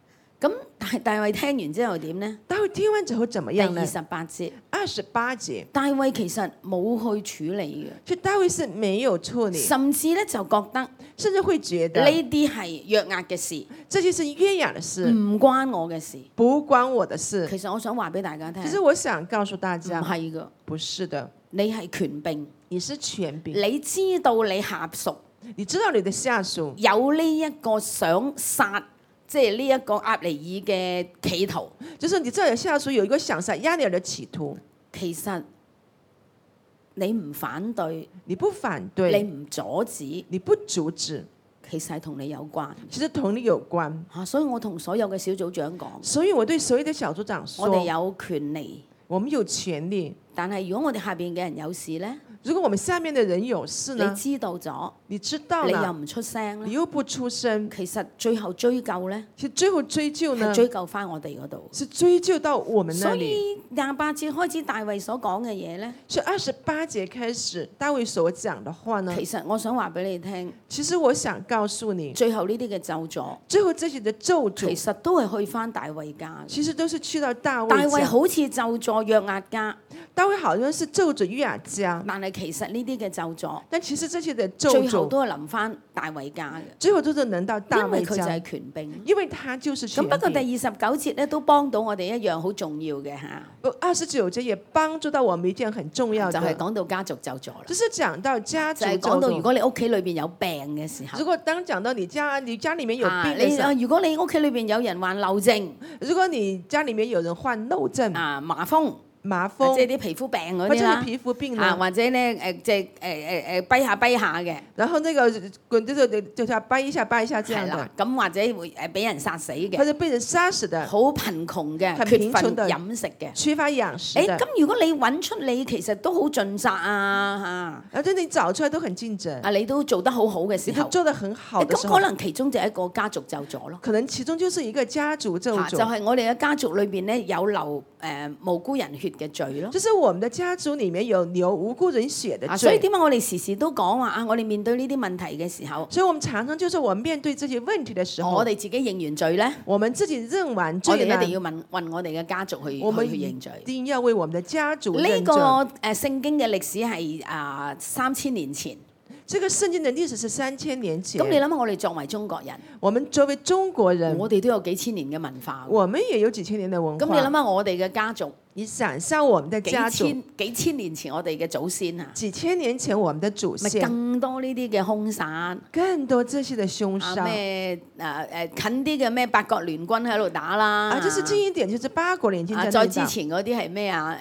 Speaker 1: 咁但係大衛聽完之後點呢？
Speaker 3: 大衛聽完之後怎麼
Speaker 1: 第
Speaker 3: 樣呢
Speaker 1: 28節，
Speaker 3: ？28節，
Speaker 1: 大衛其實冇去處理
Speaker 3: 所以大衛是沒有處
Speaker 1: 嘅，
Speaker 3: 理，
Speaker 1: 甚至咧就覺得
Speaker 3: 甚至會覺得
Speaker 1: 呢啲係約押嘅事，
Speaker 3: 這些是約押的事，
Speaker 1: 唔關我嘅事。
Speaker 3: 不關我的事。
Speaker 1: 其實我想話俾大家聽，
Speaker 3: 其實我想告訴大
Speaker 1: 唔
Speaker 3: 家，
Speaker 1: 係噶，
Speaker 3: 不是的，
Speaker 1: 你係權柄，
Speaker 3: 你是權柄，
Speaker 1: 你知道你下屬
Speaker 3: 你知道你的下屬
Speaker 1: 有呢一個想殺，即係呢一個押尼珥嘅企圖，
Speaker 3: 就是你知道你的下屬有一個想殺押尼珥的企圖，
Speaker 1: 其實你唔反對，
Speaker 3: 你不反
Speaker 1: 你
Speaker 3: 對，
Speaker 1: 唔阻止，
Speaker 3: 你不阻止，
Speaker 1: 其實係同你有關
Speaker 3: 其實同你有關。
Speaker 1: 嚇。所以我同所有嘅小組長講，
Speaker 3: 所以我對所有的小組長說，
Speaker 1: 我哋有權利，
Speaker 3: 我們有權利。
Speaker 1: 但係如果我哋下邊嘅人有事呢，
Speaker 3: 如果我們下面的人有事
Speaker 1: 你
Speaker 3: 呢，
Speaker 1: 知道咗，
Speaker 3: 你知道了，
Speaker 1: 你又唔出聲咧，
Speaker 3: 你又不出聲，
Speaker 1: 其實最後追究呢，
Speaker 3: 其實最後追究呢
Speaker 1: 係，追究翻我哋嗰度。
Speaker 3: 是追究到我們那
Speaker 1: 所
Speaker 3: 裡。
Speaker 1: 以28節開始大衛所講嘅嘢呢，
Speaker 3: 所以28節開始，大衛所講的話呢，
Speaker 1: 其實我想話俾你聽，
Speaker 3: 其實我想告訴你，
Speaker 1: 最後呢啲嘅咒詛，
Speaker 3: 最後這些的咒詛，
Speaker 1: 其實都係去翻大衛家嘅。
Speaker 3: 其實都是去到大衛家。
Speaker 1: 大衛好似咒詛約押家，
Speaker 3: 大衛好像是咒詛約押家，
Speaker 1: 但係其實呢啲嘅咒詛，
Speaker 3: 但其實這些的咒詛
Speaker 1: 最後都係臨翻大衛家嘅，
Speaker 3: 最後都是能到大衛
Speaker 1: 因為佢就係
Speaker 3: 家，
Speaker 1: 權柄。
Speaker 3: 因為他就是權
Speaker 1: 咁不過第
Speaker 3: 柄。
Speaker 1: 29節咧都幫到我哋一樣好重要嘅嚇，
Speaker 3: 29節也幫助到我們一件很重要
Speaker 1: 就係
Speaker 3: 的，
Speaker 1: 講到家族咒詛啦，
Speaker 3: 就是講到家族
Speaker 1: 就係
Speaker 3: 咒詛。
Speaker 1: 講到如果你屋企裏邊有病嘅時候
Speaker 3: 如。果當講到你家裡面有病的
Speaker 1: 你
Speaker 3: 時候，
Speaker 1: 如果你屋企裏邊有人患漏症
Speaker 3: 如果你家裡面有人患漏症、
Speaker 1: 麻風，
Speaker 3: 麻
Speaker 1: 即係
Speaker 3: 風
Speaker 1: 啲皮膚病嗰
Speaker 3: 或者是
Speaker 1: 啲啦，
Speaker 3: 皮膚病
Speaker 1: 啊
Speaker 3: 呢，
Speaker 1: 或者咧即係跛下嘅，
Speaker 3: 然後那個就是要掰一下這樣
Speaker 1: 係啦
Speaker 3: 的，，
Speaker 1: 咁或者會俾人殺死
Speaker 3: 或
Speaker 1: 嘅，
Speaker 3: 者被人殺死的，
Speaker 1: 好貧窮嘅，
Speaker 3: 很
Speaker 1: 缺乏
Speaker 3: 貧窮的
Speaker 1: 飲食嘅。
Speaker 3: 缺乏養食
Speaker 1: 誒，
Speaker 3: 的，
Speaker 1: 咁如果你揾出你其實都好盡責啊
Speaker 3: 而且你找出來都很盡責，
Speaker 1: 嚇，你都做得好好嘅時候，
Speaker 3: 你都做得很好的時候
Speaker 1: 咁可，能其中就係一個家族咒詛咯。
Speaker 3: 可能其中就是一個家族咒
Speaker 1: 就
Speaker 3: 詛，
Speaker 1: 係我哋嘅家族裏邊咧有流無辜人血嘅罪咯。
Speaker 3: 就是我們的家族裡面有流無辜人血的
Speaker 1: 所以
Speaker 3: 罪。
Speaker 1: 點解我哋時時都講話啊？我哋面對呢啲問題嘅時候，
Speaker 3: 所以我們常常就是我們面對這些問題的時候，
Speaker 1: 我哋自己認完罪咧，
Speaker 3: 我們自己認完
Speaker 1: 我
Speaker 3: 罪呢
Speaker 1: 哋一定要問我哋嘅家族去
Speaker 3: 我們
Speaker 1: 去認罪。
Speaker 3: 一定要為我們的家族
Speaker 1: 呢個
Speaker 3: 認罪。
Speaker 1: 聖經嘅歷史係3000年前。
Speaker 3: 這個聖經的歷史是3000年前。
Speaker 1: 咁你諗下，我哋作為中國人，
Speaker 3: 我們作為中國人，
Speaker 1: 我哋都有幾千年嘅文化。
Speaker 3: 我們也有幾千年的文
Speaker 1: 咁你諗
Speaker 3: 化。
Speaker 1: 下，我哋嘅家族
Speaker 3: 你想象我們的家族，
Speaker 1: 幾千年前我哋嘅祖先啊，
Speaker 3: 幾千年前我們的祖
Speaker 1: 咪
Speaker 3: 先，
Speaker 1: 更多呢啲嘅兇殺
Speaker 3: 更多這些的兇
Speaker 1: 啊
Speaker 3: 殺。
Speaker 1: 咩近啲嘅咩八國聯軍喺度打啦。
Speaker 3: 啊，就是近一點，就是八國聯軍在
Speaker 1: 再之
Speaker 3: 那打。
Speaker 1: 前嗰啲係咩啊？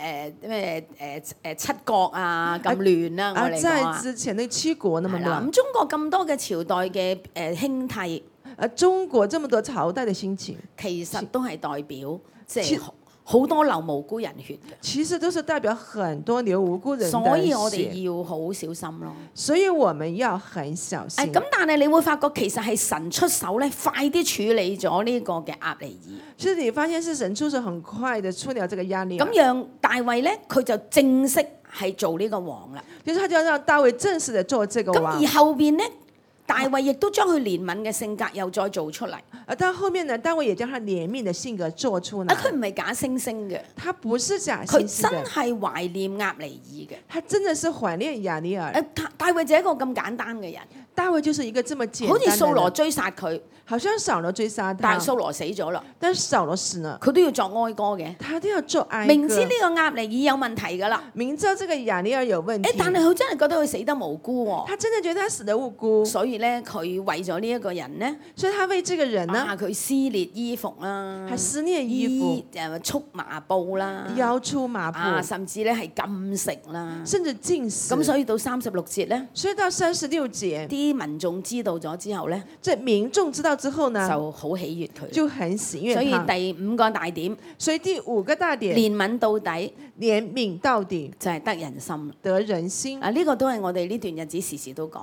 Speaker 1: 七國啊，咁亂啦，我
Speaker 3: 啊，在
Speaker 1: 嚟講啊。
Speaker 3: 之前那七國那麼
Speaker 1: 係啦，
Speaker 3: 亂
Speaker 1: 咁，中國咁多嘅朝代嘅興替，
Speaker 3: 中國這麼多朝代的興起，
Speaker 1: 其實都係代表即
Speaker 3: 其
Speaker 1: 係好多流無辜人血嘅，
Speaker 3: 其實都是代表很多流無辜人的
Speaker 1: 所以我
Speaker 3: 血
Speaker 1: 哋要好小心咯。
Speaker 3: 所以我們要很小心。
Speaker 1: 咁但係你會發覺其實係神出手咧，快啲處理咗呢個嘅押尼珥，
Speaker 3: 其實你發現是神出手很快的處理了這個壓力，
Speaker 1: 咁讓大衛咧佢就正式係做呢個王啦。
Speaker 3: 就是他就要讓大衛正式的做這個王
Speaker 1: 咁而。後邊咧，大衛亦都將佢憐憫嘅性格又再做出嚟。
Speaker 3: 到後面呢，大衛也將他憐憫的性格做出來。
Speaker 1: 佢唔係假惺惺嘅，
Speaker 3: 他不是假
Speaker 1: 佢
Speaker 3: 惺惺的，
Speaker 1: 真係懷念押尼珥嘅。
Speaker 3: 他真的是懷念亞尼爾。
Speaker 1: 大衛就係一個咁簡單嘅人，
Speaker 3: 大衛就是一個這麼簡單
Speaker 1: 好
Speaker 3: 的人，
Speaker 1: 似掃羅追殺佢，
Speaker 3: 好像掃羅追殺他
Speaker 1: 但係，掃羅死咗啦，
Speaker 3: 但是掃羅死了，
Speaker 1: 佢都要作哀歌嘅。
Speaker 3: 他都要做哀歌。
Speaker 1: 明知呢個押尼珥有問題㗎啦，
Speaker 3: 明知道這個亞尼爾有問題，
Speaker 1: 但係佢真係覺得佢死得無辜喎，
Speaker 3: 他真的覺得他死得無辜，
Speaker 1: 所以咧佢為咗呢一個人咧，
Speaker 3: 所以他為這個人呢，
Speaker 1: 佢撕裂衣服啦，
Speaker 3: 還撕裂衣服，
Speaker 1: 束麻布啦，
Speaker 3: 腰出麻布，
Speaker 1: 甚至咧係禁食啦。
Speaker 3: 甚至禁食。
Speaker 1: 咁所以到36節咧，
Speaker 3: 所以到36節，
Speaker 1: 啲民眾知道咗之後咧，
Speaker 3: 這民眾知道之後呢，
Speaker 1: 就好喜悅佢。
Speaker 3: 就很喜悅
Speaker 1: 所以
Speaker 3: 他。
Speaker 1: 第5個大點，
Speaker 3: 所以第5個大點，
Speaker 1: 憐憫到底
Speaker 3: 憐憫到底，
Speaker 1: 就係得人心。
Speaker 3: 得人心。
Speaker 1: 呢個都係我哋呢段日子時時都講。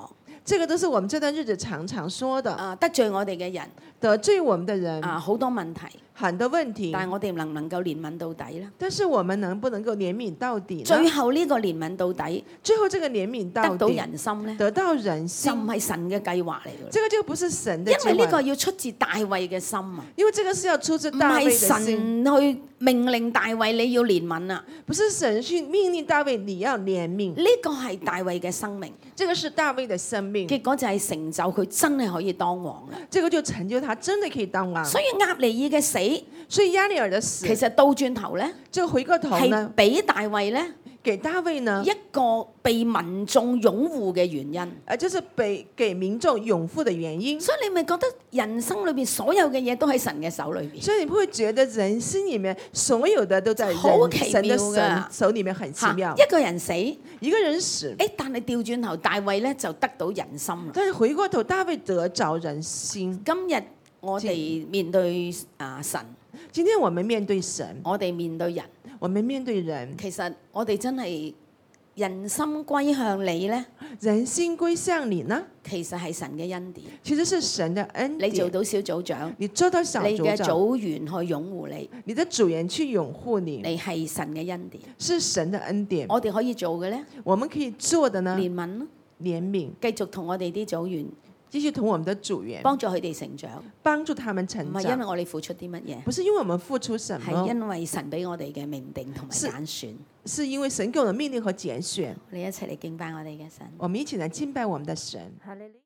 Speaker 3: 這個都是我們這段日子常常說的。
Speaker 1: 得罪我哋嘅人
Speaker 3: 得罪我們的人
Speaker 1: 好多問題，
Speaker 3: 很多問題，
Speaker 1: 但係我哋能唔能夠憐憫到底咧？
Speaker 3: 但是我們能不能夠憐憫到底呢？
Speaker 1: 最後呢個憐憫到底，
Speaker 3: 最後這個憐憫到底
Speaker 1: 得到人心咧，
Speaker 3: 得到人心，
Speaker 1: 就唔係神嘅計劃嚟嘅。
Speaker 3: 這個就不是神的計劃，
Speaker 1: 因為呢個要出自大衛嘅心啊，
Speaker 3: 因為這個是要出自
Speaker 1: 唔
Speaker 3: 大衛的
Speaker 1: 係
Speaker 3: 心，
Speaker 1: 神去命令大衛你要憐憫啊。
Speaker 3: 不是神去命令大衛你要憐憫，
Speaker 1: 呢個係大衛嘅生命，
Speaker 3: 這個是大衛的生命，
Speaker 1: 結果就係成就佢真係可以當王啦。
Speaker 3: 這個就成就他真的可以當王。
Speaker 1: 所以押尼爾嘅死，
Speaker 3: 所以押尼珥的死，
Speaker 1: 其實倒轉頭咧，
Speaker 3: 就回過頭
Speaker 1: 係
Speaker 3: 呢，
Speaker 1: 俾大衛咧
Speaker 3: 給大衛呢
Speaker 1: 一個被民眾擁護嘅原因。
Speaker 3: 就是給民眾擁護的原因。
Speaker 1: 所以你咪覺得人生裏邊所有嘅嘢都喺神嘅手裏邊，
Speaker 3: 所以你不會覺得人心裡面所有的都在
Speaker 1: 好奇
Speaker 3: 神的
Speaker 1: 妙㗎
Speaker 3: 手裡面，很奇妙。
Speaker 1: 一個人死，
Speaker 3: 一個人死，
Speaker 1: 但係調轉頭，大衛咧就得到人心啦。
Speaker 3: 但是回過頭，大衛得着人心。
Speaker 1: 今日我哋面對神，
Speaker 3: 今天我們面對神，
Speaker 1: 我哋面對人，
Speaker 3: 我們面對人，
Speaker 1: 其實我哋真係人心歸向你咧，
Speaker 3: 人心歸向你呢，
Speaker 1: 其實係神嘅恩典。
Speaker 3: 其實是神的恩典。
Speaker 1: 你做到小組長，
Speaker 3: 你做到小
Speaker 1: 你嘅
Speaker 3: 組長，
Speaker 1: 組員去擁護你，
Speaker 3: 你的組員去擁護你，
Speaker 1: 你係神嘅恩典。
Speaker 3: 是神的恩典。
Speaker 1: 我哋可以做嘅咧，
Speaker 3: 我們可以做的呢，
Speaker 1: 憐憫咯，
Speaker 3: 憐憫，
Speaker 1: 繼續同我哋啲組員
Speaker 3: 繼續同我們的組員
Speaker 1: 幫助佢哋成長，
Speaker 3: 幫助他們
Speaker 1: 唔
Speaker 3: 成
Speaker 1: 係因為
Speaker 3: 長。
Speaker 1: 我哋付出啲乜嘢，
Speaker 3: 不是因為我們付出什
Speaker 1: 係
Speaker 3: 麼，
Speaker 1: 因為神俾我哋嘅命定同埋
Speaker 3: 是
Speaker 1: 揀選。
Speaker 3: 是因為神給我們命令和揀選。
Speaker 1: 你一齊嚟敬拜我哋嘅神。
Speaker 3: 我們一起來敬拜我們的神。
Speaker 1: 哈利路亞。